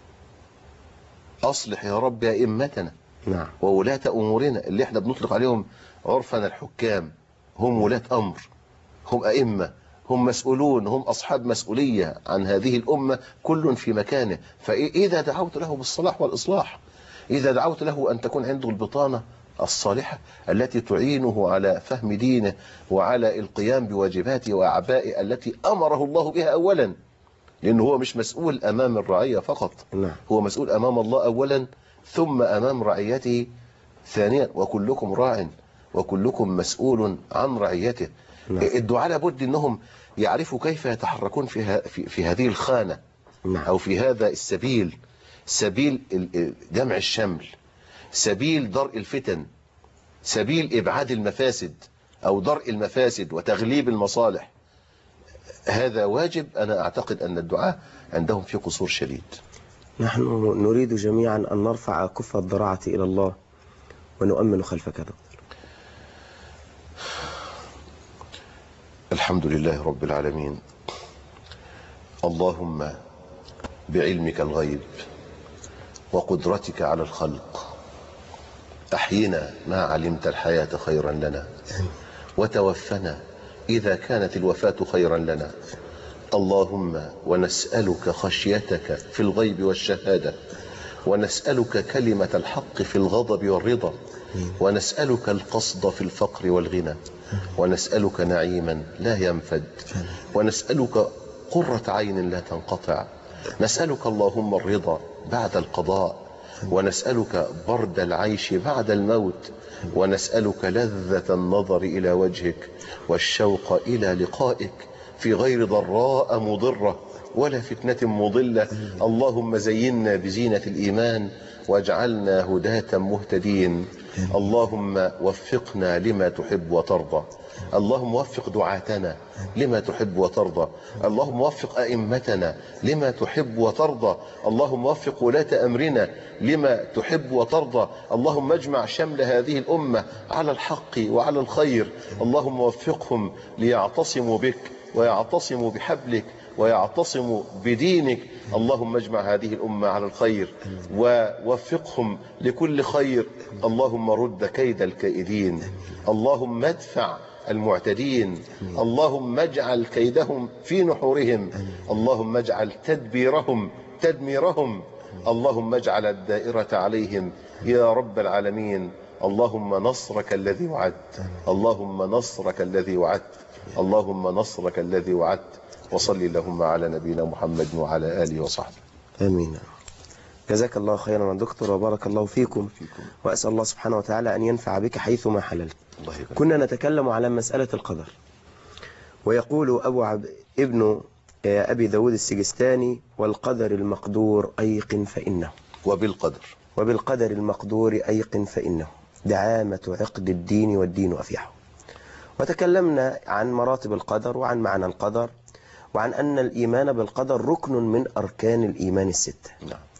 أصلح يا رب أئمتنا وولاة أمورنا، اللي احنا بنطلق عليهم عرفنا الحكام، هم ولاة أمر. هم أئمة، هم مسؤولون، هم أصحاب مسؤولية عن هذه الأمة، كل في مكانه. فإذا دعوت له بالصلاح والإصلاح، إذا دعوت له أن تكون عنده البطانة الصالحة التي تعينه على فهم دينه وعلى القيام بواجباته وأعبائه التي أمره الله بها أولا، لأنه هو مش مسؤول أمام الرعية فقط، هو مسؤول أمام الله أولا ثم أمام رعيته ثانيا، وكلكم راع وكلكم مسؤول عن رعيته. الدعاء لابد أنهم يعرفوا كيف يتحركون في هذه الخانة أو في هذا السبيل، سبيل جمع الشمل، سبيل درء الفتن، سبيل إبعاد المفاسد أو درء المفاسد وتغليب المصالح. هذا واجب. أنا أعتقد أن الدعاء عندهم في قصور شديد. نحن نريد جميعا أن نرفع كف الضراعة إلى الله ونؤمن خلفك دكتور. الحمد لله رب العالمين. اللهم بعلمك الغيب وقدرتك على الخلق أحينا ما علمت الحياة خيرا لنا، وتوفنا إذا كانت الوفاة خيرا لنا. اللهم ونسألك خشيتك في الغيب والشهادة، ونسألك كلمة الحق في الغضب والرضا، ونسألك القصد في الفقر والغنى، ونسألك نعيما لا ينفد، ونسألك قرة عين لا تنقطع. نسألك اللهم الرضا بعد القضاء، ونسألك برد العيش بعد الموت، ونسألك لذة النظر إلى وجهك والشوق إلى لقائك في غير ضراء مضرة ولا فتنة مضلة. اللهم زينا بزينة الإيمان واجعلنا هداة مهتدين. اللهم وفقنا لما تحب وترضى. اللهم وفق دعاتنا لما تحب وترضى. اللهم وفق أئمتنا لما تحب وترضى. اللهم وفق ولاة أمرنا لما تحب وترضى. اللهم اجمع شمل هذه الأمة على الحق وعلى الخير. اللهم وفقهم ليعتصموا بك ويعتصموا بحبلك ويعتصموا بدينك. اللهم اجمع هذه الأمة على الخير ووفقهم لكل خير. اللهم رد كيد الكائدين. اللهم ادفع المعتدين. اللهم اجعل كيدهم في نحورهم. اللهم اجعل تدبيرهم تدميرهم. اللهم اجعل الدائرة عليهم يا رب العالمين. اللهم نصرك الذي وعدت. اللهم نصرك الذي وعدت. اللهم نصرك الذي وعدت. وصل اللهم على نبينا محمد وعلى آله وصحبه. آمين. جزاك الله خيرا يا دكتور وبارك الله فيكم، وأسأل الله سبحانه وتعالى أن ينفع بك حيثما حللت. كنا نتكلم على مسألة القدر، ويقول ابن أبي داود السجستاني: والقدر المقدور أيقن فإنه. وبالقدر المقدور أيقن فإنه دعامة عقد الدين والدين أفيحه. وتكلمنا عن مراتب القدر وعن معنى القدر وعن أن الإيمان بالقدر ركن من أركان الإيمان الستة.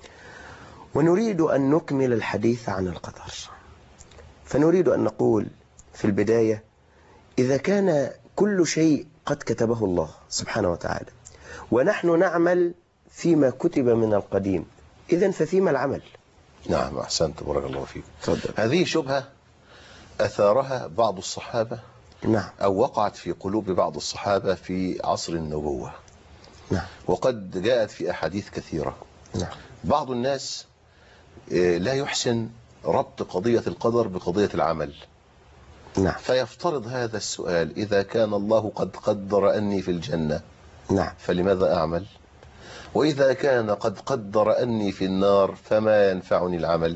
ونريد أن نكمل الحديث عن القدر، فنريد أن نقول في البداية: إذا كان كل شيء قد كتبه الله سبحانه وتعالى ونحن نعمل فيما كتب من القديم، إذن ففيما العمل؟ نعم، أحسنت، بارك الله فيك. تفضل. هذه شبهة أثارها بعض الصحابة، نعم، أو وقعت في قلوب بعض الصحابة في عصر النبوة. نعم. وقد جاءت في أحاديث كثيرة. نعم. بعض الناس لا يحسن ربط قضية القدر بقضية العمل. نعم. فيفترض هذا السؤال: إذا كان الله قد قدر أني في الجنة، نعم، فلماذا أعمل؟ وإذا كان قد قدر أني في النار فما ينفعني العمل؟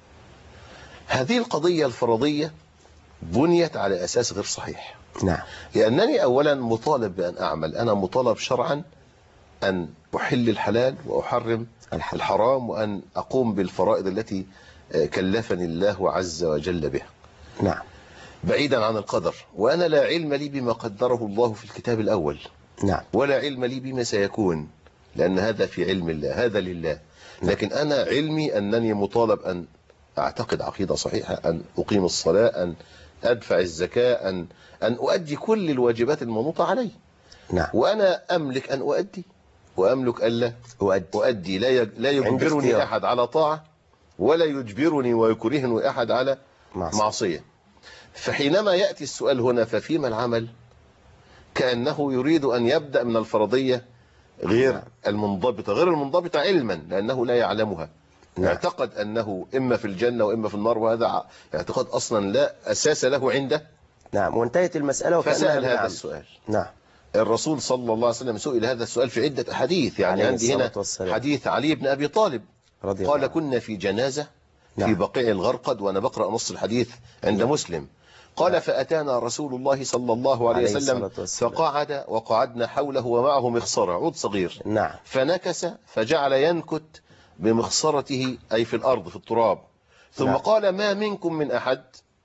هذه القضية الفرضية بنيت على أساس غير صحيح. نعم. لأنني أولا مطالب بأن أعمل، أنا مطالب شرعا أن أحل الحلال وأحرم الحرام، وأن أقوم بالفرائض التي كلفني الله عز وجل بها. نعم. بعيدا عن القدر، وأنا لا علم لي بما قدره الله في الكتاب الأول. نعم. ولا علم لي بما سيكون، لأن هذا في علم الله، هذا لله. لكن أنا علمي أنني مطالب أن أعتقد عقيدة صحيحة، أن أقيم الصلاة، أن أدفع الزكاة، أن أؤدي كل الواجبات المنوطة علي. نعم. وأنا أملك أن أؤدي وأملك ألا أؤدي. لا يجبرني أحد على طاعة، ولا يجبرني ويكرهني أحد على معصية. فحينما يأتي السؤال هنا: ففيما العمل؟ كأنه يريد أن يبدأ من الفرضية غير المنضبطة، غير المنضبطة علما لأنه لا يعلمها. اعتقد أنه إما في الجنة وإما في النار، وهذا اعتقاد أصلا لا أساس له عنده. نعم، وانتهت المسألة وكأنها فسأل هذا بدعة. السؤال. نعم. الرصول صلى الله عليه وسلم سئل هذا السؤال في عدة أحاديث، يعني عليه عندي هنا الصلاة والسلام. حديث علي بن أبي طالب رضي الله قال عنه. كنا في جنازة في نعم. بقيع الغرقد، وأنا بقرأ نص الحديث عند مسلم. قال فأتانا رسول الله صلى الله عليه عليه وسلم الصلاة والسلام. فقعد وقعدنا حوله ومعه مخصرة، عود صغير. نعم. فنكس فجعل ينكت بمخصرته أي في الأرض في التراب. ثم نعم. قال ما منكم من أحد،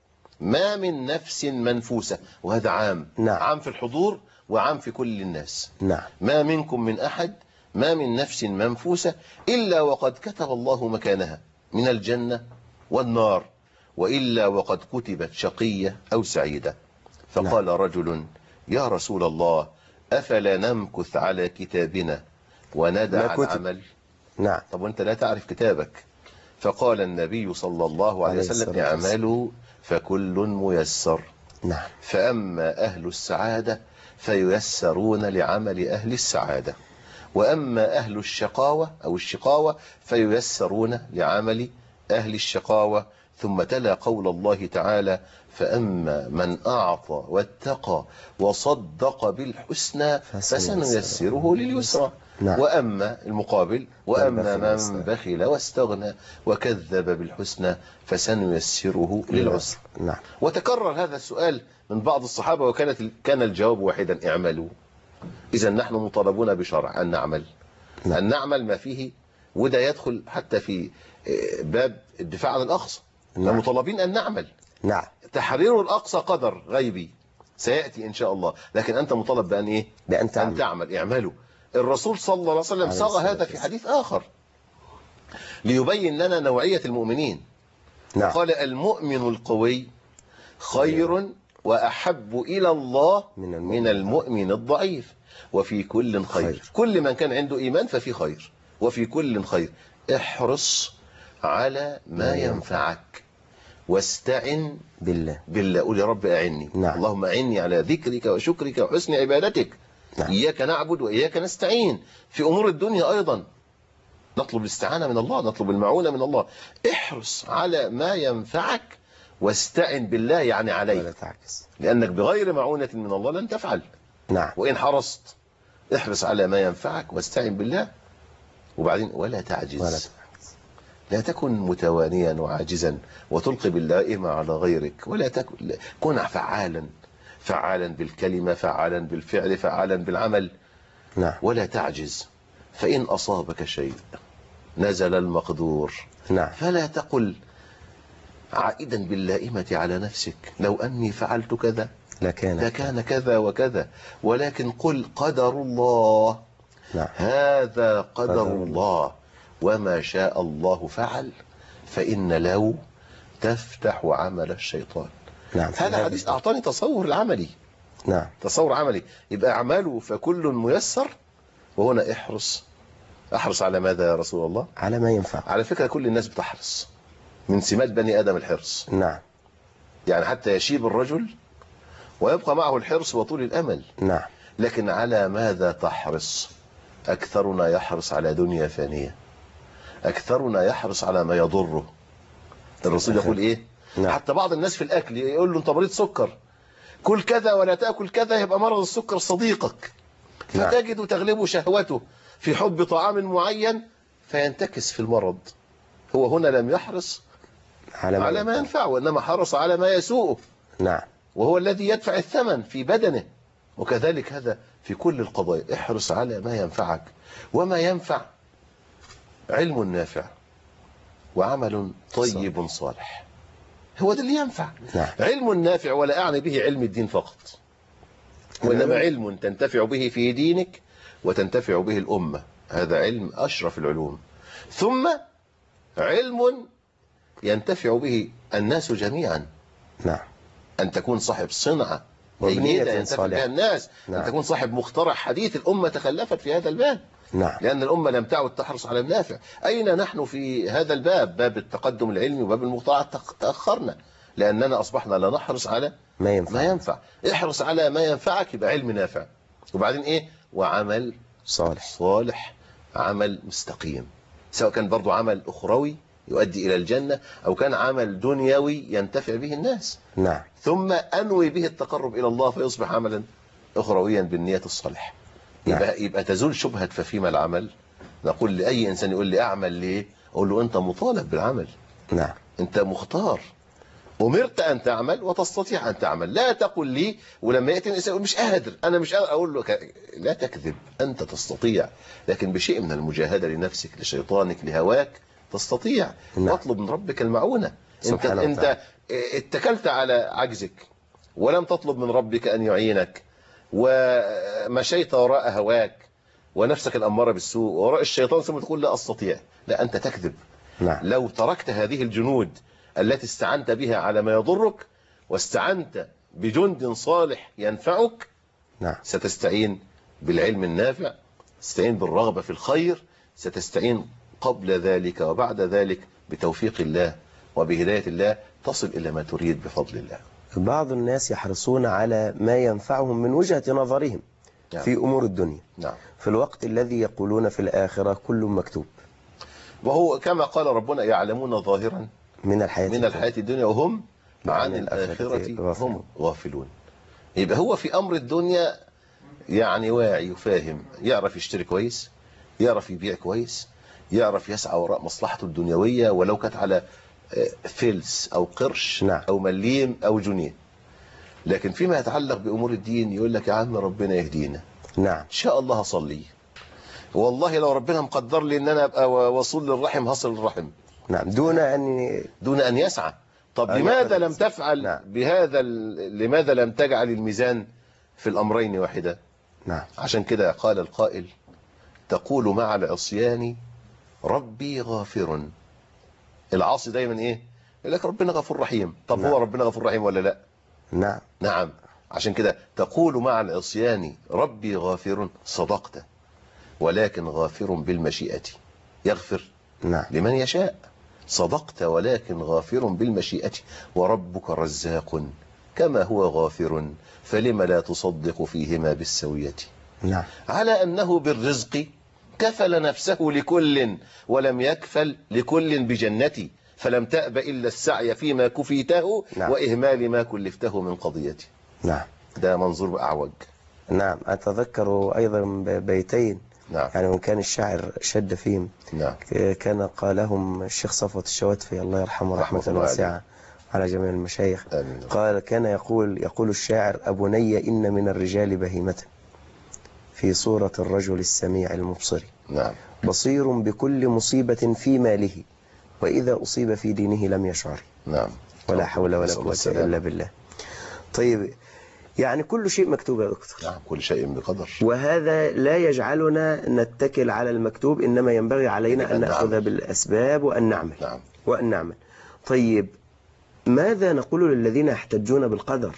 ما من نفس منفوسة، وهذا عام. نعم. عام في الحضور وعام في كل الناس. نعم. ما منكم من أحد، ما من نفس منفوسة إلا وقد كتب الله مكانها من الجنة والنار، وإلا وقد كتبت شقية أو سعيدة. فقال رجل يا رسول الله أفلا نمكث على كتابنا وندع العمل؟ نعم. طب وانت لا تعرف كتابك. فقال النبي صلى الله عليه وسلم اعملوا فكل ميسر. نعم. فأما أهل السعادة فييسرون لعمل أهل السعادة، وأما أهل الشقاوة أو الشقاوة فييسرون لعمل أهل الشقاوة. ثم تلا قول الله تعالى فأما من أعطى واتقى وصدق بالحسنى فسنيسره لليسرى. نعم. وأما المقابل وأما من بخل واستغنى وكذب بالحسنى فسنيسره للعسر. نعم. وتكرر هذا السؤال من بعض الصحابة وكان الجواب واحدا اعملوا. إذا نحن مطالبون بشرع أن نعمل. نعم. أن نعمل ما فيه، وده يدخل حتى في باب الدفاع عن الأقصى. نعم. مطالبين أن نعمل. نعم. تحرير الأقصى قدر غيبي سيأتي إن شاء الله، لكن أنت مطالب بأن إيه؟ بأن تعمل. أن تعمل. اعملوا. الرسول صلى الله عليه وسلم صاغ هذا في حديث آخر ليبين لنا نوعية المؤمنين. نعم. قال المؤمن القوي خير وأحب إلى الله من المؤمن الضعيف، وفي كل خير. كل من كان عنده إيمان ففي خير، وفي كل خير. احرص على ما ينفعك واستعن بالله. قول يا رب أعني. نعم. اللهم أعني على ذكرك وشكرك وحسن عبادتك. نعم. إياك نعبد وإياك نستعين. في أمور الدنيا أيضا نطلب الاستعانة من الله، نطلب المعونة من الله. احرص على ما ينفعك واستعن بالله، يعني عليه، ولا تعكس، لأنك بغير معونة من الله لن تفعل. نعم. وإن حرصت احرص على ما ينفعك واستعن بالله. وبعدين ولا تعجز، لا تكن متوانيا وعاجزا وتلقي باللائمة على غيرك، ولا تكن، كن فعالا بالكلمة، فعالا بالفعل، فعالا بالعمل. نعم. ولا تعجز، فإن أصابك شيء نزل المقدور. نعم. فلا تقل عائدا باللائمة على نفسك لو أني فعلت كذا لكان كذا وكذا، ولكن قل قدر الله. نعم. هذا قدر الله، وما شاء الله فعل، فإن لو تفتح عمل الشيطان. نعم. هذا حديث أعطاني تصور العملي. نعم. تصور عملي. يبقى أعماله فكل ميسر، وهنا أحرص على ماذا يا رسول الله؟ على ما ينفع. على فكرة كل الناس بتحرص، من سمات بني آدم الحرص. نعم. يعني حتى يشيب الرجل ويبقى معه الحرص وطول الأمل. نعم. لكن على ماذا تحرص؟ أكثرنا يحرص على دنيا فانية، أكثرنا يحرص على ما يضره. الرسول يقول إيه؟ نعم. حتى بعض الناس في الأكل يقول له أنت مريض سكر، كل كذا ولا تأكل كذا، يبقى مرض السكر صديقك. فتجد تغلبه شهوته في حب طعام معين فينتكس في المرض. هو هنا لم يحرص على ما ينفعه، وإنما حرص على ما يسوءه. نعم. وهو الذي يدفع الثمن في بدنه. وكذلك هذا في كل القضايا، احرص على ما ينفعك. وما ينفع علم نافع وعمل طيب صالح، هو ده اللي ينفع. نعم. علم نافع، ولا أعني به علم الدين فقط، وإنما علم تنتفع به في دينك وتنتفع به الأمة. هذا علم أشرف العلوم. ثم علم ينتفع به الناس جميعا. نعم. أن تكون صاحب صنعة جيدة ينتفع بها الناس. نعم. أن تكون صاحب مخترع حديث. الأمة تخلفت في هذا الباب. نعم. لأن الأمة لم تعد تحرص على النافع. أين نحن في هذا الباب، باب التقدم العلمي وباب المخترعات؟ تأخرنا، لأننا أصبحنا لا نحرص على ما ينفع. احرص على ما ينفعك، يبقى علم نافع. وبعدين ايه؟ وعمل صالح، عمل مستقيم، سواء كان برضو عمل أخروي يؤدي إلى الجنة، أو كان عمل دنيوي ينتفع به الناس. نعم. ثم أنوي به التقرب إلى الله فيصبح عملا أخرويا بالنية الصالحة. يبقى تزول شبهة ففيما العمل. نقول لأي إنسان يقول لي أعمل ليه، أقول له أنت مطالب بالعمل. نعم. أنت مختار، أمرت أن تعمل وتستطيع أن تعمل. لا تقل لي، ولما يأتي الإنسان يقول مش قادر، أنا مش قادر، أقول له لا تكذب، أنت تستطيع، لكن بشيء من المجاهدة لنفسك، لشيطانك، لهواك تستطيع. واطلب من ربك المعونة. أنت اتكلت على عجزك ولم تطلب من ربك أن يعينك، ومشيت وراء هواك ونفسك الأمارة بالسوء وراء الشيطان، ثم تقول لا أستطيع. لا، أنت تكذب. نعم. لو تركت هذه الجنود التي استعنت بها على ما يضرك، واستعنت بجند صالح ينفعك، نعم، ستستعين بالعلم النافع، ستستعين بالرغبة في الخير، ستستعين قبل ذلك وبعد ذلك بتوفيق الله وبهداية الله، تصل إلى ما تريد بفضل الله. بعض الناس يحرصون على ما ينفعهم من وجهة نظرهم في أمور الدنيا، في الوقت الذي يقولون في الآخرة كل مكتوب. وهو كما قال ربنا يعلمون ظاهرا من الحياة الدنيا وهم عن الآخرة هم غافلون. يبقى هو في أمر الدنيا يعني واعي وفاهم، يعرف يشتري كويس، يعرف يبيع كويس، يعرف يسعى وراء مصلحته الدنيوية ولو كانت على فلس أو قرش أو مليم أو جنيه. لكن فيما يتعلق بأمور الدين يقول لك يا عم ربنا يهدينا، نعم، إن شاء الله هصلي، والله لو ربنا مقدر لي ان انا ابقى وصول للرحم هصل الرحم. نعم، دون ان يسعى. طب لماذا لم تفعل بهذا؟ لماذا لم تجعل الميزان في الامرين واحدا؟ نعم. عشان كده قال القائل تقول مع العصيان ربي غافر. العاصي دايما ايه؟ يقول لك ربنا غفور رحيم. طب هو ربنا غفور رحيم ولا لا؟ نعم. عشان كده تقول مع العصيان ربي غافر، صدقت، ولكن غافر بالمشيئة، يغفر لمن يشاء. صدقت ولكن غافر بالمشيئة، وربك رزاق كما هو غافر، فلم لا تصدق فيهما بالسوية. على أنه بالرزق كفل نفسه لكل ولم يكفل لكل بجنتي، فلم تأب إلا السعي فيما كفيته وإهمال ما كلفته من قضيتي. ده منظور أعوج. نعم. أتذكر أيضا بيتين يعني وإن كان الشاعر شد فيهم كان قالهم الشيخ صفوت الشواتفي الله يرحمه رحمة واسعة على جميع المشايخ. قال كان يقول الشاعر أبني إن من الرجال بهيمة في صورة الرجل السميع المبصر، بصير بكل مصيبة في ماله، وإذا أصيب في دينه لم يشعر. ولا حول ولا قوة إلا بالله. طيب، يعني كل شيء مكتوب يا دكتور. كل شيء بقدر، وهذا لا يجعلنا نتكل على المكتوب، إنما ينبغي علينا أن نأخذ بالأسباب وأن نعمل. طيب، ماذا نقول للذين يحتجون بالقدر؟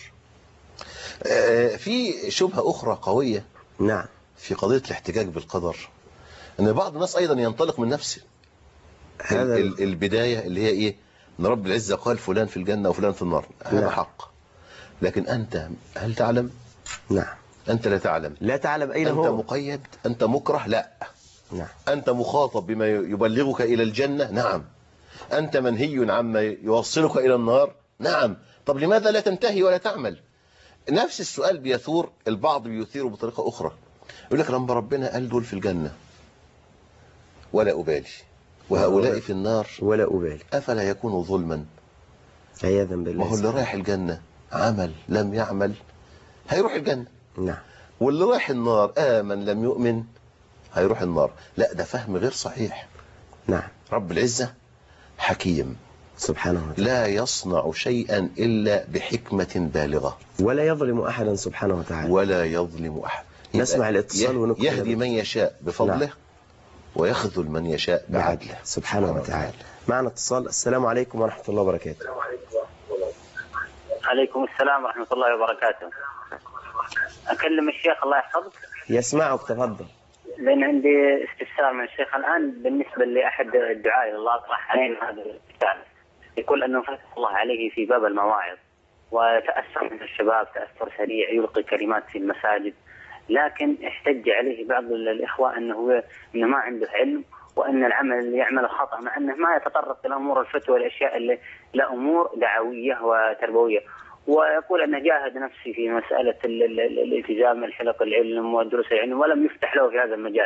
في شبهة أخرى قوية في قضية الاحتجاج بالقدر، أن بعض الناس أيضا ينطلق من نفسه. البداية اللي هي إيه؟ أن رب العزة قال فلان في الجنة وفلان في النار، هذا حق، لكن أنت هل تعلم؟ أنت لا تعلم. لا تعلم أين هو. أنت مقيد، أنت مكره، لا. أنت مخاطب بما يبلغك إلى الجنة، أنت منهي عما يوصلك إلى النار، طب لماذا لا تنتهي ولا تعمل؟ نفس السؤال بيثور، البعض بيثيره بطريقة أخرى، يقول لك لما ربنا قال دول في الجنة ولا أبالي وهؤلاء في النار ولا أبالي، أفلا يكون ظلما؟ عياذا بالله. ما هو اللي رايح الجنة عمل لم يعمل هيروح الجنة، واللي رايح النار آمن لم يؤمن هيروح النار. لا، ده فهم غير صحيح. رب العزة حكيم سبحانه وتعالى، لا يصنع شيئا إلا بحكمة بالغة، ولا يظلم أحدا سبحانه وتعالى، ولا يظلم أحد. نسمع الاتصال ونكمل. يهدي من يشاء بفضله ويخذل من يشاء بعدله سبحانه وتعالى. معنا اتصال. السلام عليكم ورحمة الله وبركاته. عليكم السلام ورحمة الله وبركاته. أكلم الشيخ الله يحفظك. يسمعك، تفضل. لأن عندي استفسار من الشيخ الآن بالنسبة لأحد الدعاء الله طرح علينا هذا الاستفسار، يقول أنه فتح الله عليه في باب المواعظ، وتأثر من الشباب تأثر سريع، يلقي كلمات في المساجد، لكن احتج عليه بعض الإخوة أنه ما عنده علم، وأن العمل اللي يعمله خطأ، مع أنه ما يتطرق إلى أمور الفتوى والأشياء اللي لأمور دعوية وتربوية. ويقول أنه جاهد نفسي في مسألة الالتزام الحلق العلم ودروس العلم ولم يفتح له في هذا المجال.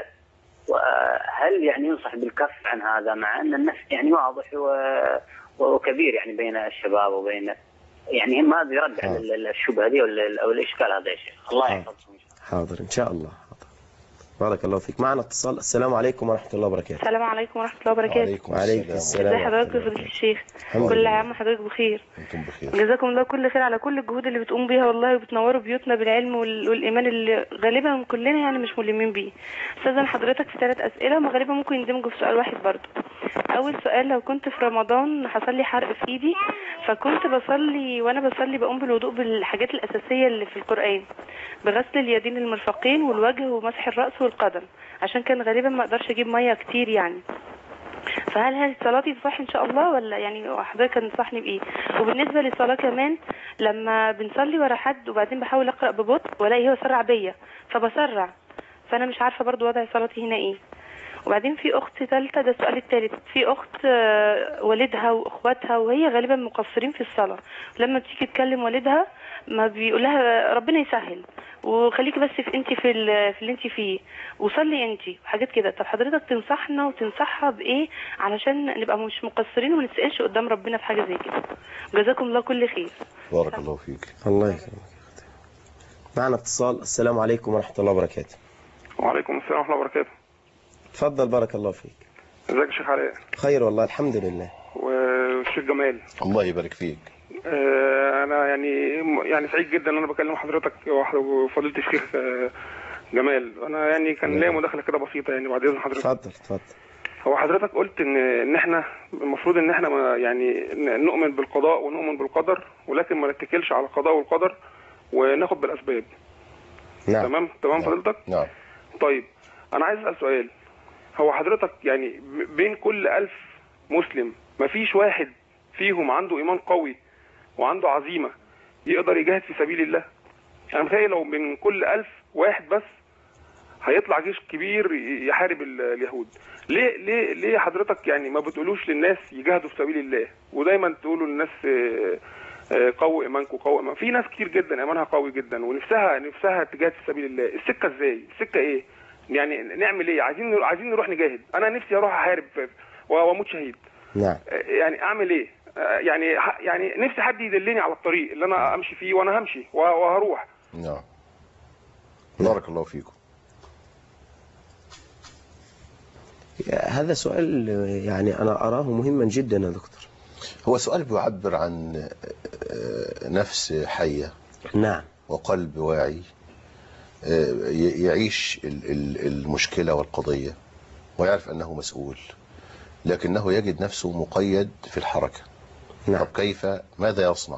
وهل يعني ينصح بالكف عن هذا، مع أن النفس يعني واضح وكبير يعني بين الشباب وبين يعني ما بيرد على الشبهة دي أو الإشكال هذا يا شيخ؟ الله يحفظكم. حاضر إن شاء الله. بارك الله فيك. معنا اتصال. السلام عليكم ورحمة الله وبركاته. السلام عليكم ورحمة الله وبركاته. وعليكم السلام. ازي حضرتك يا فضيلة الشيخ؟ كل عام وحضرتك بخير. انتم بخير. جزاكم الله كل خير على كل الجهود اللي بتقوم بيها والله، وبتنوروا بيوتنا بالعلم والإيمان اللي غالبا كلنا يعني مش ملمين بيه. استاذن حضرتك في 3 أسئلة، وما غالبا ممكن يندمجوا في سؤال واحد برضه. أول سؤال: لو كنت في رمضان حصل لي حرق في إيدي، فكنت بصلي وأنا بصلي بقوم بالوضوء بالحاجات الأساسية اللي في القرآن، بغسل اليدين المرفقين والوجه ومسح الرأس والقدم، عشان كان غالبا ما اقدرش اجيب ميه كتير يعني. فهل صلاتي صح ان شاء الله، ولا يعني حضرتك تنصحني بايه؟ وبالنسبه للصلاه كمان، لما بنصلي ورا حد وبعدين بحاول اقرا ببطء والاقي هو سرع بيا فبسرع، فانا مش عارفه برضو وضع صلاتي هنا ايه. وبعدين في اخت ثالثه، ده السؤال الثالث، في اخت والدها واخواتها وهي غالبا مقصرين في الصلاه، لما بتيجي تكلم والدها ما بيقول لها ربنا يسهل وخليكي بس في انت في اللي انت فيه وصلي انت وحاجات كده. طب حضرتك تنصحنا وتنصحها بايه علشان نبقى مش مقصرين وما نتسالش قدام ربنا في حاجه زي كده؟ جزاكم الله كل خير. بارك الله فيك. الله يكرمك. معنا اتصال. السلام عليكم ورحمة الله وبركاته. وعليكم السلام ورحمة الله وبركاته. تفضل بارك الله فيك. ازيك يا شيخ علاء؟ خير والله الحمد لله. والشيخ جمال. الله يبارك فيك. انا يعني سعيد جدا ان انا بكلم حضرتك وفضيلة الشيخ جمال. انا يعني كان ليا مداخله كده بسيطه يعني بعد اذن حضرتك. اتفضل. هو حضرتك قلت ان احنا المفروض ان احنا يعني نؤمن بالقضاء ونؤمن بالقدر، ولكن ما نتكلش على القضاء والقدر وناخد بالاسباب. نعم. تمام فضيلتك؟ نعم. طيب انا عايز اسال سؤال. هو حضرتك يعني بين كل 1000 مسلم ما فيش واحد فيهم عنده ايمان قوي وعنده عزيمه يقدر يجاهد في سبيل الله؟ انا متهيألي لو من كل 1000 واحد بس هيطلع جيش كبير يحارب اليهود. ليه حضرتك يعني ما بتقولوش للناس يجاهدوا في سبيل الله، ودايما تقولوا للناس قوي ايمانكم قوي ايمان؟ في ناس كتير جدا ايمانها قوي جدا ونفسها تجاهد في سبيل الله. السكه ازاي؟ السكه ايه؟ يعني نعمل ايه؟ عايزين نروح نجاهد. انا نفسي اروح احارب واموت شهيد. نعم. يعني اعمل ايه؟ يعني نفسي حد يدلني على الطريق اللي انا امشي فيه، وانا همشي وهروح. نعم. بارك الله فيكم. هذا سؤال يعني أنا أراه مهما جدا يا دكتور. هو سؤال بيعبر عن نفس حية. نعم. وقلب واعي يعيش المشكلة والقضية ويعرف أنه مسؤول، لكنه يجد نفسه مقيد في الحركة. نعم. طب كيف؟ ماذا يصنع؟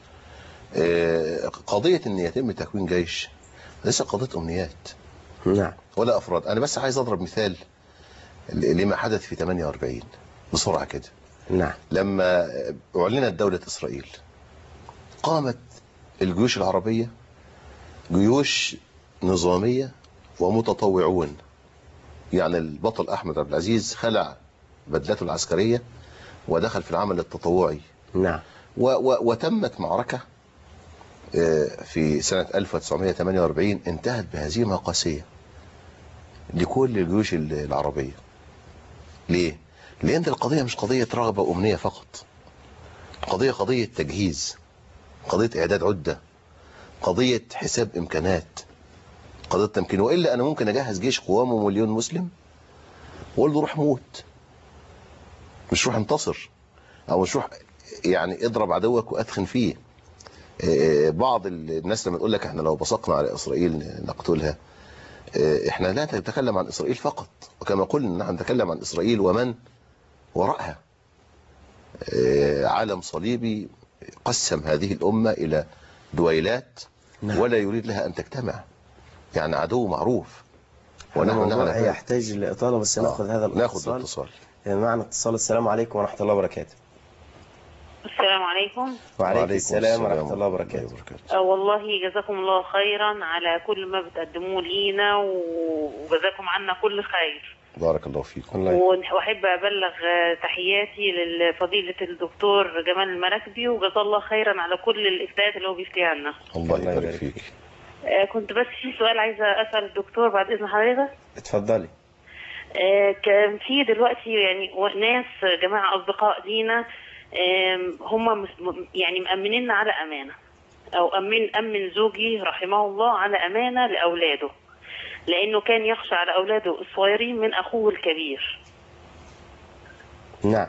قضية أن يتم تكوين جيش ليس قضية أمنيات. نعم. ولا أفراد. أنا بس عايز أضرب مثال لما حدث في 48 بسرعة كده. نعم. لما أعلنت دولة إسرائيل قامت الجيوش العربية جيوش نظامية ومتطوعون. يعني البطل أحمد عبد العزيز خلع بدلته العسكرية ودخل في العمل التطوعي. نعم. وتمت معركة في سنة 1948 انتهت بهزيمة قاسية لكل الجيوش العربية. ليه؟ لأن القضية مش قضية رغبة وأمنية فقط، قضية تجهيز، قضية إعداد عدة، قضية حساب إمكانات، قضية تمكين. وإلا أنا ممكن أجهز جيش قوامه 1,000,000 مسلم وأقول له روح موت، مش روح انتصر، أو مش روح يعني اضرب عدوك وأدخن فيه. بعض الناس لما تقول لك احنا لو بصقنا على إسرائيل نقتلها، احنا لا نتكلم عن إسرائيل فقط، وكما قلنا نحن نتكلم عن إسرائيل ومن وراءها. عالم صليبي قسم هذه الأمة إلى دويلات ولا يريد لها أن تجتمع، يعني عدو معروف. ونحن يحتاج لإطالة، بس ناخذ هذا الاتصال. معنا اتصال. السلام عليكم ورحمة الله وبركاته. السلام عليكم. وعليكم السلام ورحمة الله وبركاته. والله جزاكم الله خيرا على كل ما بتقدموه لينا وجزاكم عنا كل خير. بارك الله فيكم. وأحب أبلغ تحياتي لفضيلة الدكتور جمال المراكبي، وجزاه الله خيرا على كل الإفتاءات اللي هو بيفتيها لنا. الله يبارك فيك. كنت بس في سؤال عايزة أسأل الدكتور بعد إذن حضرتك. اتفضلي. كان في دلوقتي يعني ناس جماعة أصدقاء لينا هم يعني مأمنين على أمانة، أو أمن زوجي رحمه الله على أمانة لأولاده، لأنه كان يخشى على أولاده الصغيرين من أخوه الكبير. نعم.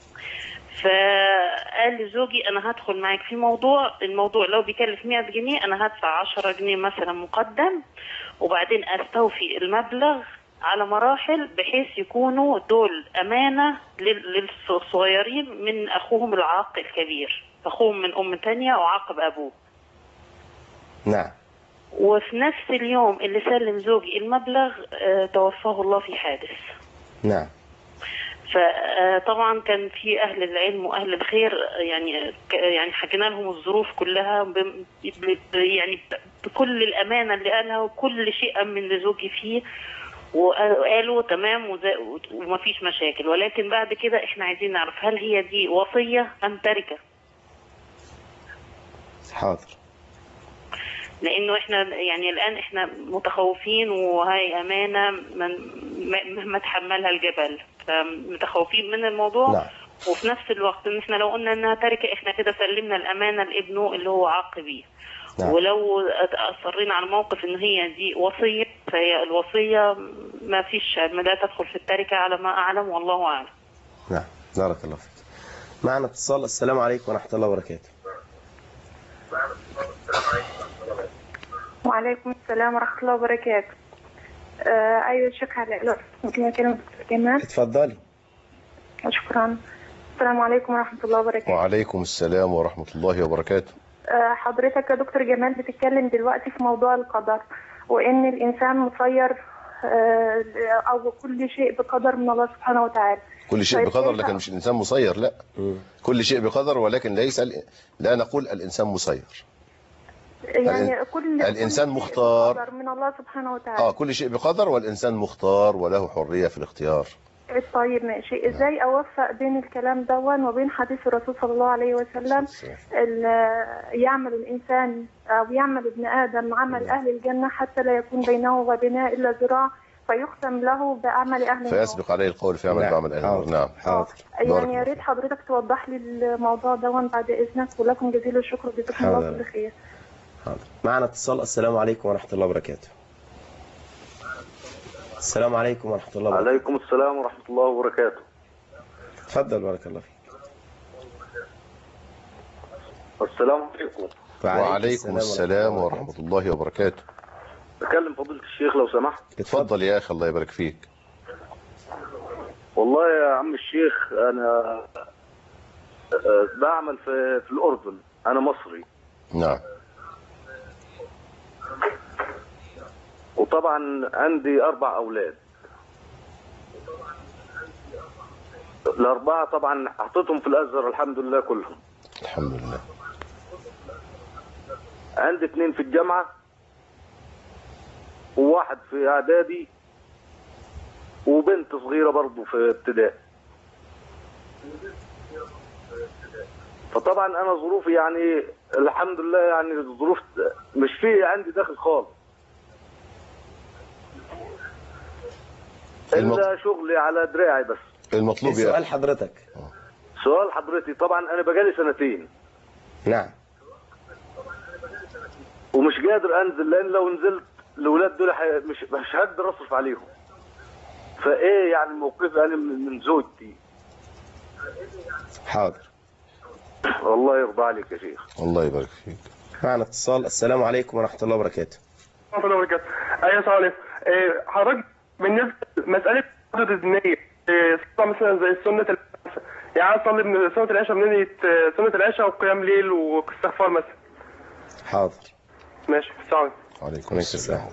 فقال لزوجي أنا هدخل معك في الموضوع لو بيكلف 100 جنيه أنا هدفع 10 جنيه مثلا مقدم، وبعدين أستوفي المبلغ على مراحل بحيث يكونوا دول أمانة للصغيرين من أخوهم العاق الكبير، أخوهم من أم تانية وعاقب أبوه. نعم. وفي نفس اليوم اللي سلم زوجي المبلغ توفاه الله في حادث. نعم. فطبعا كان في أهل العلم وأهل الخير يعني حكينا لهم الظروف كلها يعني بكل الأمانة اللي قالها وكل شيء أمن لزوجي فيه، وقالوا تمام ومفيش مشاكل. ولكن بعد كده احنا عايزين نعرف هل هي دي وصية أم تركة؟ حاضر. لأنه احنا يعني الآن احنا متخوفين، وهي أمانة مهما تحملها الجبل، فمتخوفين من الموضوع. نعم. وفي نفس الوقت ان احنا لو قلنا انها تركة احنا كده سلمنا الأمانة لابنه اللي هو عاق بيه. نعم. ولو أصرينا على الموقف ان هي دي وصية، فهي الوصية ما فيش لا تدخل في التركة على ما أعلم، والله أعلم. نعم. بارك الله فيك. معنا اتصال. السلام عليكم ورحمة الله وبركاته. وعليكم السلام ورحمة الله وبركاته. أيوة شكرا على ممكن أكلم دكتور جمال؟ اتفضلي. شكرا. السلام عليكم ورحمة الله وبركاته. وعليكم السلام ورحمة الله وبركاته. حضرتك يا دكتور جمال بتتكلم دلوقتي في موضوع القدر، وإن الإنسان مسير أو كل شيء بقدر من الله سبحانه وتعالى. كل شيء بقدر، لكن مش الإنسان مسير، لا. كل شيء بقدر، ولكن لا نقول الإنسان مسير. يعني الإنسان مختار من الله سبحانه وتعالى. كل شيء بقدر، والإنسان مختار وله حرية في الاختيار. طيب ماشي. ازاي اوفق بين الكلام دون وبين حديث الرسول صلى الله عليه وسلم يعمل الانسان او يعمل ابن ادم عمل اهل الجنه حتى لا يكون بينه وبينها الا ذراع فيختم له باعمال اهل النار، فيسبق عليه القول في عمل بعمل اهل النار. نعم. حاضر. يعني يا ريت حضرتك توضح لي الموضوع دون بعد اذنك، ولكم جزيل الشكر جزاكم الله كل خير. حاضر. معنا اتصال. السلام عليكم ورحمة الله وبركاته. السلام عليكم ورحمة الله وبركاته. عليكم السلام ورحمة الله وبركاته. تفضل. بارك الله فيك. السلام عليكم. وعليكم السلام ورحمة الله وبركاته. أكلم فضيلة الشيخ لو سمحت؟ اتفضل يا أخي، الله يبارك فيك. والله يا عم الشيخ أنا بعمل في الأردن، أنا مصري. نعم. وطبعا عندي 4 أولاد. ال4 طبعا حطيتهم في الأزهر الحمد لله كلهم. الحمد لله. عندي 2 في الجامعة، وواحد في إعدادي، وبنت صغيرة برضو في ابتدائي. فطبعا أنا ظروفي يعني الحمد لله يعني الظروف مش في عندي دخل خالص، إلا شغلي على دراعي بس. المطلوب يا سؤال حضرتك. سؤال حضرتي طبعا أنا بقالي 2 سنين. نعم. ومش قادر أنزل، لأن لو نزلت الأولاد دول مش هقدر أصرف عليهم. فإيه يعني موقفي أنا من زوجتي؟ حاضر. الله يرضى عليك يا شيخ. الله يبارك فيك. معنا اتصال. السلام عليكم ورحمة الله وبركاته. ورحمة الله وبركاته. أيوة السلام عليكم. حضرتك بالنسبة لمسألة عدد النية مثلا زي سنة العشاء، يعني أصلي من سنة العشاء من نية سنة العشاء وقيام ليل واستغفار مثلا. حاضر. ماشي. السلام عليكم السلام.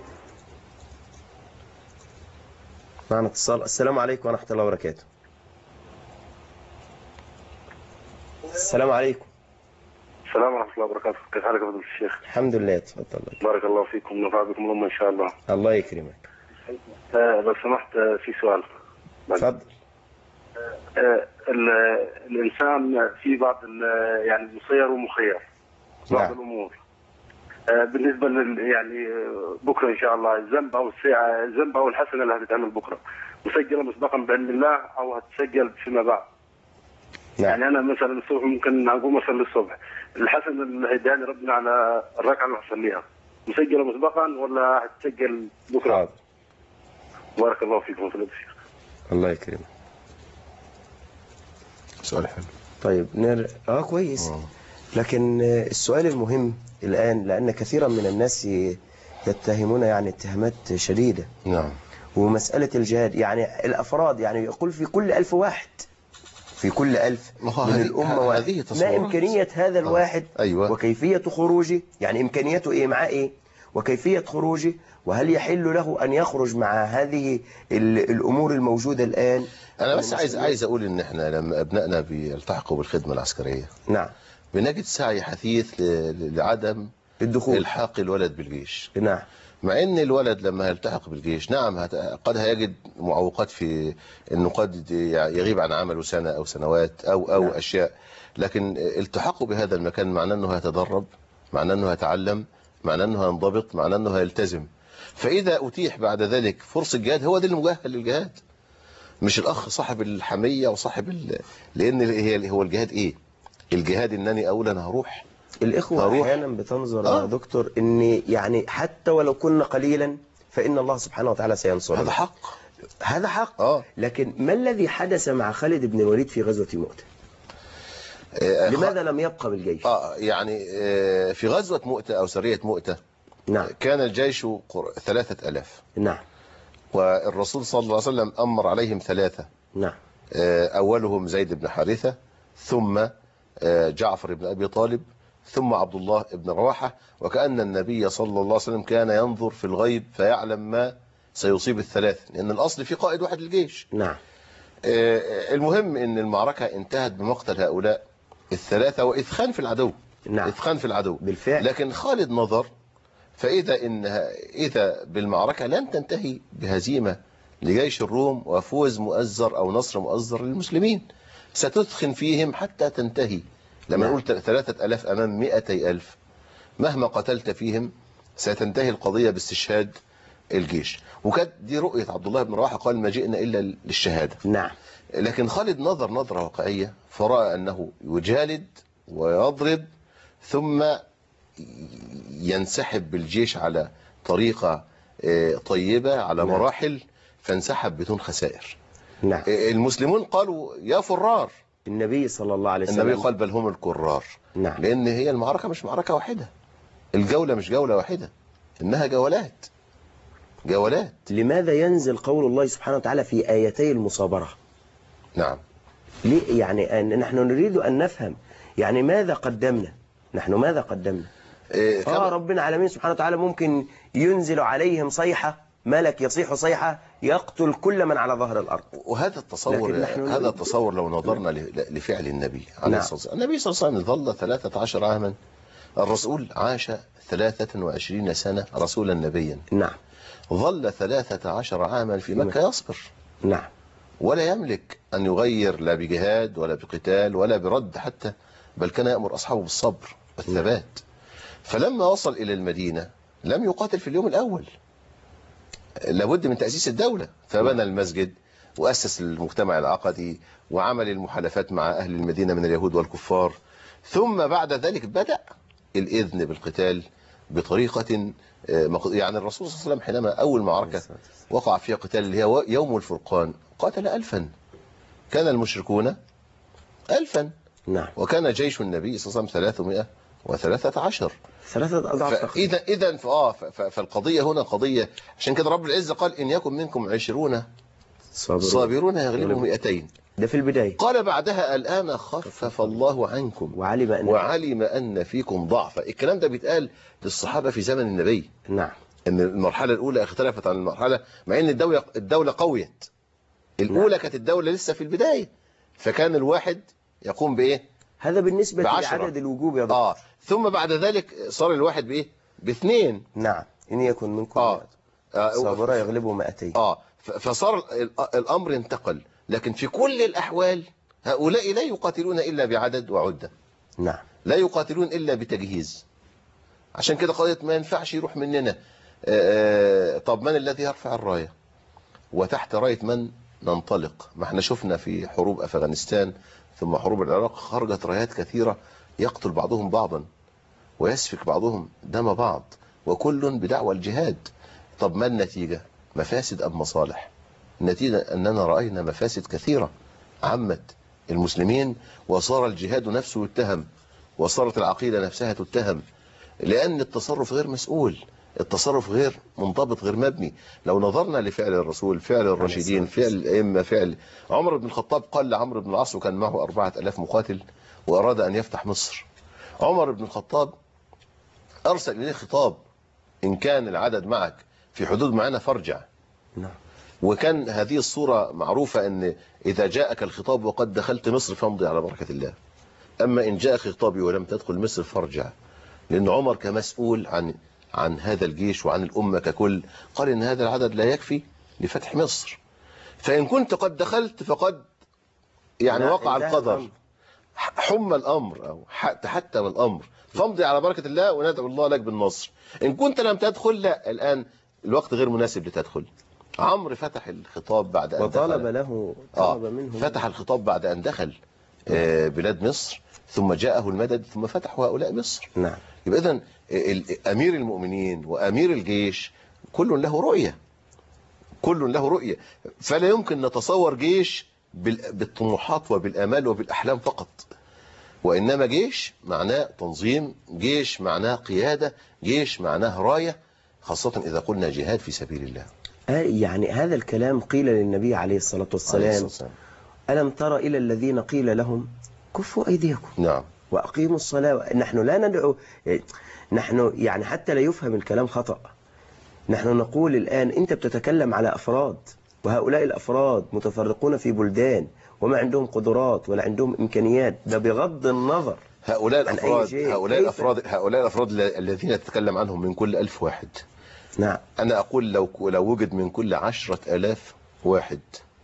معنا اتصال. السلام عليكم ورحمة الله وبركاته. السلام عليكم. السلام ورحمة الله وبركاته. كيف حالك يا فضيلة الشيخ؟ الحمد لله. اتفضل. بارك الله فيكم ونفع بكم الأمة إن شاء الله. الله يكرمك. لو سمحت في سؤال. اتفضل. الإنسان في بعض يعني مسير ومخير بعض الأمور. بالنسبة يعني بكرة إن شاء الله الذنب أو الحسنة اللي هتتعمل بكرة مسجلة مسبقا بعلم الله أو هتسجل فيما بعد. يعني أنا مثلا الصبح ممكن أقوم أصلي الصبح، الحسنة اللي هيداني ربنا على الركعة اللي هصليها مسجلة مسبقا ولا هتسجل بكرة؟ حاضر. بارك الله فيكم فضيلة الشيخ. الله يكرمك. سؤال حلو. طيب كويس. لكن السؤال المهم الآن، لأن كثيرا من الناس يتهمون يعني اتهامات شديدة. نعم. ومسألة الجهاد يعني الأفراد يعني يقول في كل 1000 واحد، في كل 1000 من الأمة واحد. ما إمكانية هذا الواحد؟ أيوة. وكيفية خروجه، يعني إمكانيته إيه معاه إيه، وكيفية خروجه، وهل يحل له أن يخرج مع هذه الأمور الموجودة الآن؟ أنا بس عايز أقول إن إحنا لما أبنائنا بيلتحقوا بالخدمة العسكرية نعم بنجد سعي حثيث لعدم الدخول إلحاق الولد بالجيش. نعم. مع ان الولد لما يلتحق بالجيش نعم قد هيجد معوقات في انه قد يغيب عن عمله سنة او سنوات او نعم. اشياء، لكن التحاقه بهذا المكان معناه انه هيتدرب، معناه انه هيتعلم، معناه انه هينضبط، معناه انه هيلتزم. فاذا اتيح بعد ذلك فرصة جهاد هو ده اللي مؤهل للجهاد، مش الاخ صاحب الحمية وصاحب لان هو الجهاد ايه؟ الجهاد انني اولا هروح. الإخوة أحيانا بتنظر يا دكتور إن يعني حتى ولو كنا قليلا فإن الله سبحانه وتعالى سينصرنا. هذا حق. هذا حق. لكن ما الذي حدث مع خالد بن الوليد في غزوة مؤتة؟ لماذا لم يبقى بالجيش؟ يعني في غزوة مؤتة أو سرية مؤتة نعم. كان الجيش 3000. نعم. والرسول صلى الله عليه وسلم أمر عليهم 3. نعم. أولهم زيد بن حارثة، ثم جعفر بن أبي طالب، ثم عبد الله بن رواحة. وكأن النبي صلى الله عليه وسلم كان ينظر في الغيب فيعلم ما سيصيب الثلاثة، لأن الأصل في قائد واحد للجيش. نعم. المهم أن المعركة انتهت بمقتل هؤلاء 3 وإثخان في العدو. نعم. إثخان في العدو بالفعل. لكن خالد نظر إذا بالمعركة لن تنتهي بهزيمة لجيش الروم وفوز مؤزر أو نصر مؤزر للمسلمين، ستثخن فيهم حتى تنتهي. لما نقول 3000 أمام 200,000 مهما قتلت فيهم ستنتهي القضية باستشهاد الجيش. وكانت دي رؤية عبد الله بن رواحة، قال ما جئنا إلا للشهادة. نعم. لكن خالد نظر نظرة واقعية فرأى أنه يجالد ويضرب ثم ينسحب بالجيش على طريقة طيبة على مراحل، فانسحب بدون خسائر. نعم. المسلمون قالوا يا فرار. النبي صلى الله عليه وسلم النبي قال بل هم الكرار. نعم. لأن هي المعركة مش معركة واحدة، الجولة مش جولة واحدة، إنها جولات. لماذا ينزل قول الله سبحانه وتعالى في آيتي المصابرة؟ نعم. ليه؟ يعني نحن نريد أن نفهم يعني ماذا قدمنا، نحن ماذا قدمنا؟ ربنا العالمين سبحانه وتعالى ممكن ينزل عليهم صيحة، ملك يصيح صيحة يقتل كل من على ظهر الأرض. وهذا التصور لو نظرنا لفعل النبي عليه الصلاة والسلام. النبي صلى الله عليه وسلم ظل 13 عاما، الرسول عاش 23 سنة رسولا نبيا. نعم. ظل 13 عاما في مكة يصبر. نعم. ولا يملك أن يغير لا بجهاد ولا بقتال ولا برد حتى، بل كان يأمر أصحابه بالصبر والثبات. فلما وصل إلى المدينة لم يقاتل في اليوم الأول، لابد من تأسيس الدولة، فبنى المسجد وأسس المجتمع العقدي وعمل المحالفات مع أهل المدينة من اليهود والكفار. ثم بعد ذلك بدأ الإذن بالقتال بطريقة يعني الرسول صلى الله عليه وسلم حينما أول معركة وقع فيها قتال اللي هي يوم الفرقان قاتل 1000، كان المشركون 1000. نعم. وكان جيش النبي صلى الله عليه وسلم 313. 3 أضعاف. إذا فالقضية هنا قضية، عشان كده رب العزة قال إن يكن منكم 20 صابرون يغلبوا 200. ده في البداية. قال بعدها الآن خفف الله عنكم وعلم أن فيكم ضعفا. الكلام ده بيتقال للصحابة في زمن النبي. نعم. ان المرحلة الأولى اختلفت عن المرحلة، مع ان الدولة قويت. الأولى كانت الدولة لسه في البداية، فكان الواحد يقوم بإيه؟ هذا بالنسبة ب10. لعدد الوجوب يا دكتور. ثم بعد ذلك صار الواحد بإيه؟ ب2. نعم، إن يكن منكم صابرا يغلبوا 200. فصار الأمر انتقل. لكن في كل الأحوال هؤلاء لا يقاتلون إلا بعدد وعدة. نعم، لا يقاتلون إلا بتجهيز. عشان كده قضية ما ينفعش يروح مننا طب من الذي يرفع الراية وتحت راية من ننطلق؟ ما احنا شفنا في حروب أفغانستان ثم حروب العراق خرجت رايات كثيرة يقتل بعضهم بعضا ويسفك بعضهم دم بعض وكل بدعوى الجهاد. طب ما النتيجة؟ مفاسد أم مصالح؟ النتيجة أننا رأينا مفاسد كثيرة عمت المسلمين وصار الجهاد نفسه يتهم وصارت العقيدة نفسها تتهم، لأن التصرف غير مسؤول، التصرف غير منضبط، غير مبني. لو نظرنا لفعل الرسول، فعل الراشدين، فعل الأئمة، فعل عمر بن الخطاب قال لعمرو بن العاص وكان معه 4000 مقاتل وأراد أن يفتح مصر. عمر بن الخطاب أرسل إليه خطاب: إن كان العدد معك في حدود معنا فارجع. نعم. وكان هذه الصورة معروفة أن إذا جاءك الخطاب وقد دخلت مصر فامضي على بركة الله، أما إن جاءك خطابي ولم تدخل مصر فارجع. لأن عمر كمسؤول عن هذا الجيش وعن الأمة ككل قال إن هذا العدد لا يكفي لفتح مصر، فإن كنت قد دخلت فقد يعني وقع القدر، حم الأمر أو تحتم الأمر، فامضي على بركة الله وندعو الله لك بالنصر. إن كنت لم تدخل لا، الآن الوقت غير مناسب لتدخل. عمرو فتح الخطاب بعد أن وطالب دخل. له طلب منه، فتح الخطاب بعد أن دخل بلاد مصر، ثم جاءه المدد، ثم فتحوا هؤلاء مصر. نعم. يبقى إذن أمير المؤمنين وأمير الجيش كل له رؤية، كل له رؤية. فلا يمكن نتصور جيش بالطموحات وبالآمال وبالأحلام فقط، وإنما جيش معناه تنظيم، جيش معناه قيادة، جيش معناه راية، خاصة إذا قلنا جهاد في سبيل الله. يعني هذا الكلام قيل للنبي عليه الصلاة والسلام: ألم تر إلى الذين قيل لهم كفوا أيديكم نعم وأقيموا الصلاة. نحن لا ندعو، نحن يعني حتى لا يفهم الكلام خطأ، نحن نقول الآن أنت بتتكلم على أفراد، وهؤلاء الأفراد متفرقون في بلدان وما عندهم قدرات ولا عندهم إمكانيات، ده بغض النظر هؤلاء الأفراد الذين تتكلم عنهم من كل 1000 واحد. نعم. أنا أقول لو وجد من كل 10,000 واحد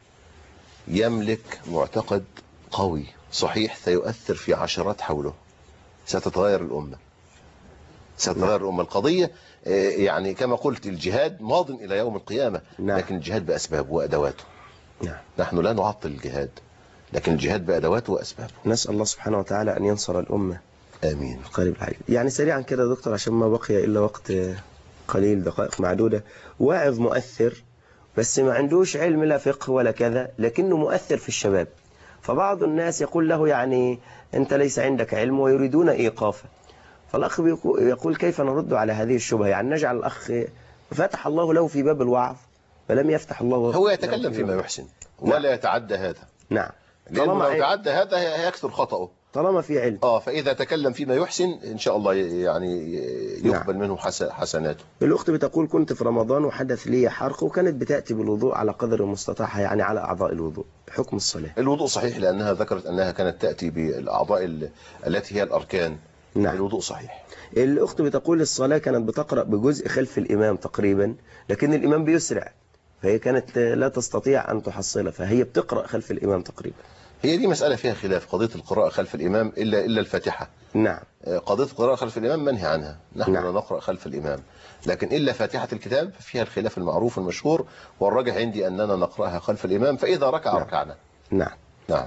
يملك معتقد قوي صحيح سيؤثر في عشرات حوله، ستتغير الأمة، ستتغير الأمة. القضية يعني كما قلت الجهاد ماض إلى يوم القيامة. نعم. لكن الجهاد بأسبابه وأدواته. نعم. نحن لا نعطل الجهاد، لكن الجهاد بأدواته وأسبابه. نسأل الله سبحانه وتعالى أن ينصر الأمة. آمين. القريب العاجل. يعني سريعا كده يا دكتور عشان ما بقي إلا وقت قليل، دقائق معدودة. واعظ مؤثر بس ما عندوش علم لا فقه ولا كذا، لكنه مؤثر في الشباب، فبعض الناس يقول له يعني أنت ليس عندك علم ويريدون إيقافه. فالأخ يقول كيف نرد على هذه الشبهة؟ يعني نجعل الأخ فتح الله له في باب الوعظ فلم يفتح الله هو يتكلم فيما يحسن ولا يتعدى هذا. نعم. لأنه لو تعدى هذا هيكثر خطأه طالما في علم. فإذا تكلم فيما يحسن إن شاء الله يعني يقبل منه حسناته. الأخت بتقول كنت في رمضان وحدث لي حرق وكانت بتأتي بالوضوء على قدر المستطاع، يعني على أعضاء الوضوء، حكم الصلاة؟ الوضوء صحيح لأنها ذكرت أنها كانت تأتي بالأعضاء التي هي الأركان. نعم. الوضوء صحيح. الأخت بتقول الصلاة كانت بتقرأ بجزء خلف الإمام تقريبا، لكن الإمام بيسرع فهي كانت لا تستطيع أن تحصلها، فهي بتقرأ خلف الإمام تقريبا. هي دي مسألة فيها خلاف، قضية القراءة خلف الإمام إلا الفاتحة. نعم. قضية القراءة خلف الإمام منهي عنها، نحن نعم. لا نقرأ خلف الإمام، لكن إلا فاتحة الكتاب فيها الخلاف المعروف المشهور، والراجح عندي أننا نقرأها خلف الإمام، فإذا ركع نعم. ركعنا. نعم. نعم.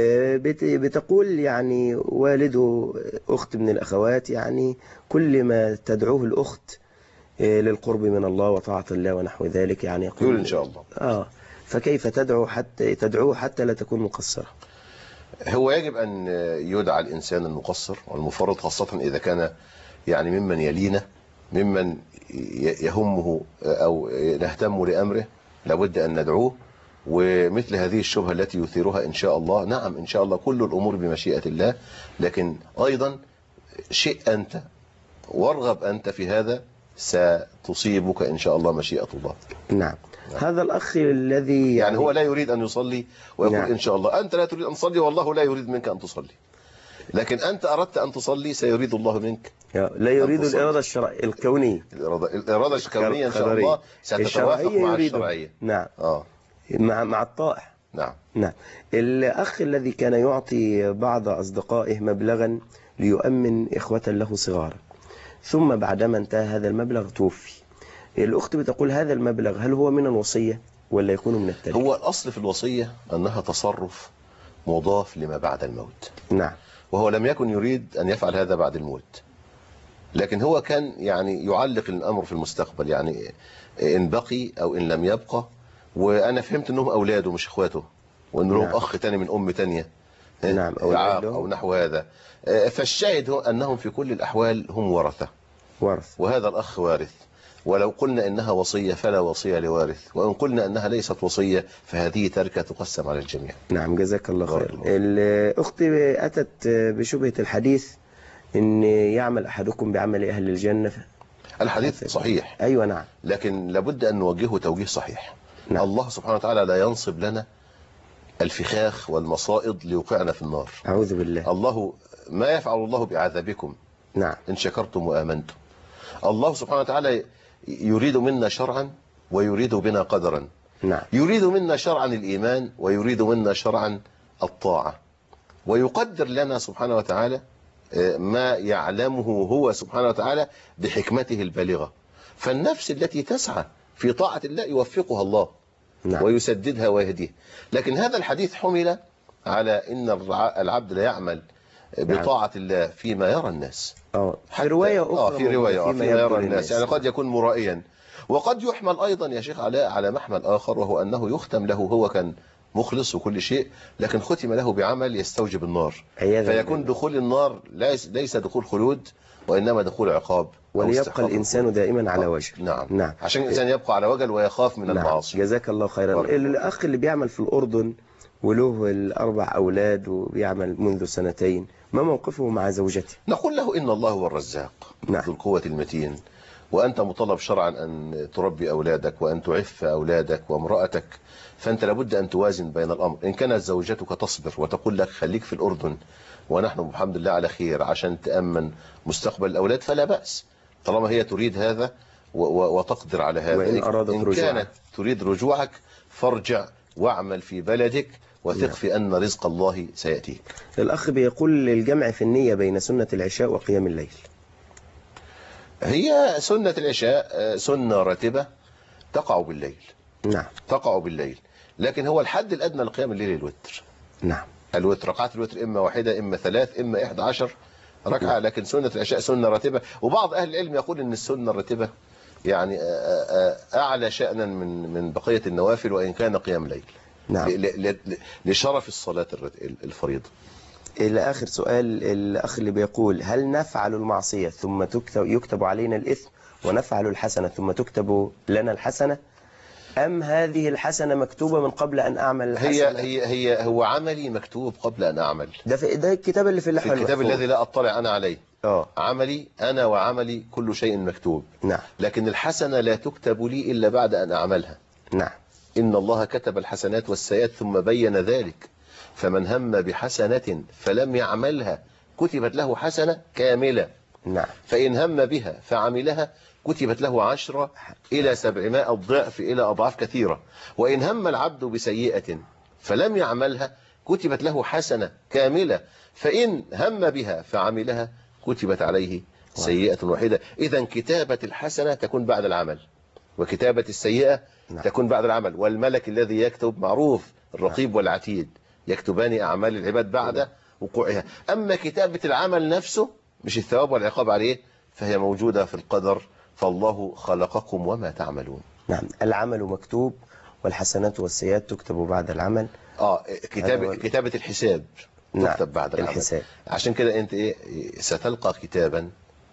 بتقول يعني والد أخت من الأخوات يعني كل ما تدعوه الأخت للقرب من الله وطاعة الله ونحو ذلك، يعني يقول إن شاء الله. فكيف تدعوه حتى لا تكون مقصرة؟ هو يجب أن يدعى الإنسان المقصر والمفرط، خاصة إذا كان يعني ممن يلينا، ممن يهمه أو نهتم لأمره، لابد أن ندعوه. ومثل هذه الشبهة التي يثيرها إن شاء الله، نعم إن شاء الله كل الأمور بمشيئة الله، لكن أيضا شيء أنت وارغب أنت في هذا ستصيبك إن شاء الله مشيئة الله. نعم. هذا الأخ الذي يعني هو لا يريد أن يصلي ويقول نعم. إن شاء الله أنت لا تريد أن تصلي والله لا يريد منك أن تصلي. لكن أنت أردت أن تصلي سيريد الله منك لا يريد الإرادة الكونية. الإرادة الكونية إن شاء الله ستتوافق مع الشرعية. نعم. مع الطائع. نعم. الأخ الذي كان يعطي بعض أصدقائه مبلغا ليؤمن إخوة له صغارا، ثم بعدما انتهى هذا المبلغ توفي. الأخت بتقول هذا المبلغ هل هو من الوصية ولا يكون من التركة؟ هو الأصل في الوصية أنها تصرف مضاف لما بعد الموت. نعم. وهو لم يكن يريد أن يفعل هذا بعد الموت، لكن هو كان يعني يعلق الأمر في المستقبل، يعني إن بقي أو إن لم يبقى. وأنا فهمت أنهم أولاده مش إخواته، وأن لهم أخ تاني من أم تانية أو نحو هذا. فالشاهد هو أنهم في كل الأحوال هم ورثة، وهذا الأخ وارث. ولو قلنا إنها وصية فلا وصية لوارث، وإن قلنا أنها ليست وصية فهذه تركة تقسم على الجميع. نعم جزاك الله خير. الأخت أتت بشبهة الحديث إن يعمل أحدكم بعمل أهل الجنة. الحديث صحيح. أيوة نعم. لكن لابد أن نوجهه توجيه صحيح. نعم. الله سبحانه وتعالى لا ينصب لنا الفخاخ والمصائد ليوقعنا في النار. أعوذ بالله. الله ما يفعل الله بعذابكم نعم إن شكرتم وآمنتم. الله سبحانه وتعالى يريد منا شرعا ويريد بنا قدرا. نعم. يريد منا شرعا الإيمان ويريد منا شرعا الطاعة، ويقدر لنا سبحانه وتعالى ما يعلمه هو سبحانه وتعالى بحكمته البالغة. فالنفس التي تسعى في طاعة الله يوفقها الله. نعم. ويسددها ويهديها. لكن هذا الحديث حمل على إن العبد لا يعمل بطاعة الله فيما يرى الناس. في رواية أخرى. في رواية فيما يرى الناس، يعني قد يكون مرائيا. وقد يحمل أيضا يا شيخ علاء على محمل آخر، وهو أنه يختم له، هو كان مخلص وكل شيء، لكن ختم له بعمل يستوجب النار، فيكون دخول النار ليس دخول خلود، وإنما دخول عقاب. وليبقى الإنسان دائما على وجه. نعم. عشان الإنسان يبقى على وجه ويخاف من المعاصي. جزاك الله خيرا. الأخ اللي بيعمل في الأردن وله 4 أولاد وبيعمل منذ 2 ما موقفه مع زوجته؟ نقول له إن الله هو الرزاق ذو القوة المتين، وأنت مطالب شرعا أن تربي أولادك وأن تعف أولادك وامرأتك، فأنت لابد أن توازن بين الأمر. إن كانت زوجتك تصبر وتقول لك خليك في الأردن ونحن بحمد الله على خير عشان تأمن مستقبل الأولاد فلا بأس، طالما هي تريد هذا وتقدر على هذا. وإن أرادت إن كانت تريد رجوعك فارجع واعمل في بلدك وثق في أن رزق الله سيأتيك. الأخ بيقول الجمع في النية بين سنة العشاء وقيام الليل. هي سنة العشاء سنة راتبة تقع بالليل. نعم. تقع بالليل، لكن هو الحد الأدنى لقيام الليل الوتر. نعم. الوتر، ركعات الوتر إما 1 إما 3 إما 11 ركعة. لكن سنة العشاء سنة راتبة، وبعض أهل العلم يقول إن السنة الراتبة يعني أعلى شأنا من بقية النوافل وإن كان قيام ليل. نعم. لشرف الصلاة الفريضة. إلى آخر سؤال، الأخ اللي بيقول هل نفعل المعصية ثم يكتب علينا الإثم، ونفعل الحسنة ثم تكتب لنا الحسنة، أم هذه الحسنة مكتوبة من قبل أن أعمل الحسنة؟ هو عملي مكتوب قبل أن أعمل. ده الكتاب اللي في اللحظة، في الكتاب الذي لا أطلع أنا عليه. عملي أنا وعملي كل شيء مكتوب. نعم. لكن الحسنة لا تكتب لي إلا بعد أن أعملها. نعم. إن الله كتب الحسنات والسيئات ثم بين ذلك، فمن هم بحسنة فلم يعملها كتبت له حسنة كاملة. نعم. فإن هم بها فعملها كتبت له 10 إلى 700 ضعف إلى أضعاف كثيرة. وإن هم العبد بسيئة فلم يعملها كتبت له حسنة كاملة. فإن هم بها فعملها كتبت عليه سيئة واحدة. إذن كتابة الحسنة تكون بعد العمل، وكتابة السيئة تكون بعد العمل. والملك الذي يكتب معروف، الرقيب والعتيد يكتبان أعمال العباد بعد وقوعها. أما كتابة العمل نفسه مش الثواب والعقاب عليه فهي موجودة في القدر، فالله خلقكم وما تعملون. نعم. العمل مكتوب والحسنات والسيئات تكتب بعد العمل. كتابة الحساب تكتب بعد الحساب. عشان كده أنت ستلقى كتابا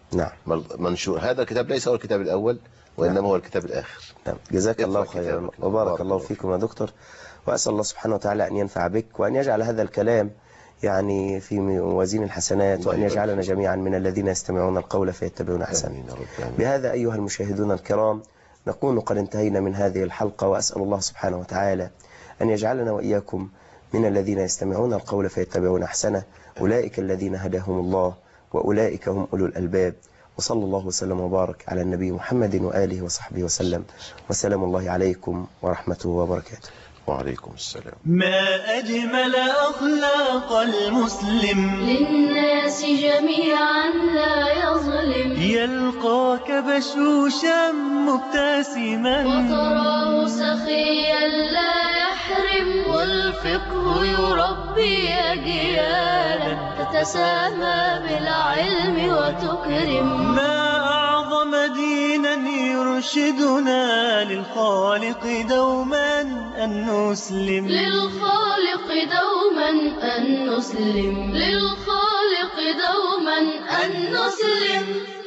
منشور. هذا الكتاب ليس هو الكتاب الأول وإنما هو الكتاب الآخر. نعم. جزاك الله خيرا وبارك الله فيكم يا دكتور، وأسأل الله سبحانه وتعالى أن ينفع بك وأن يجعل هذا الكلام يعني في موازين الحسنات، وأن يجعلنا جميعا من الذين يستمعون القول فيتبعون أحسنه. بهذا أيها المشاهدون الكرام نكون قد انتهينا من هذه الحلقة، وأسأل الله سبحانه وتعالى أن يجعلنا وإياكم من الذين يستمعون القول فيتبعون أحسنه، أولئك الذين هداهم الله وأولئك هم أولو الألباب. وصلى الله وسلم وبارك على النبي محمد وآله وصحبه وسلم، وسلام الله عليكم ورحمته وبركاته. وعليكم السلام. ما أجمل أخلاق المسلم، للناس جميعا لا يظلم، يلقاك بشوشا مبتسما وتراه سخيا لا يحرم، والفقه يربي أجيالا تتسامى بالعلم وتكرم. ما أعظم دينا يرشدنا للخالق دوما أن نسلم، للخالق دوما أن نسلم، للخالق دوما أن نسلم.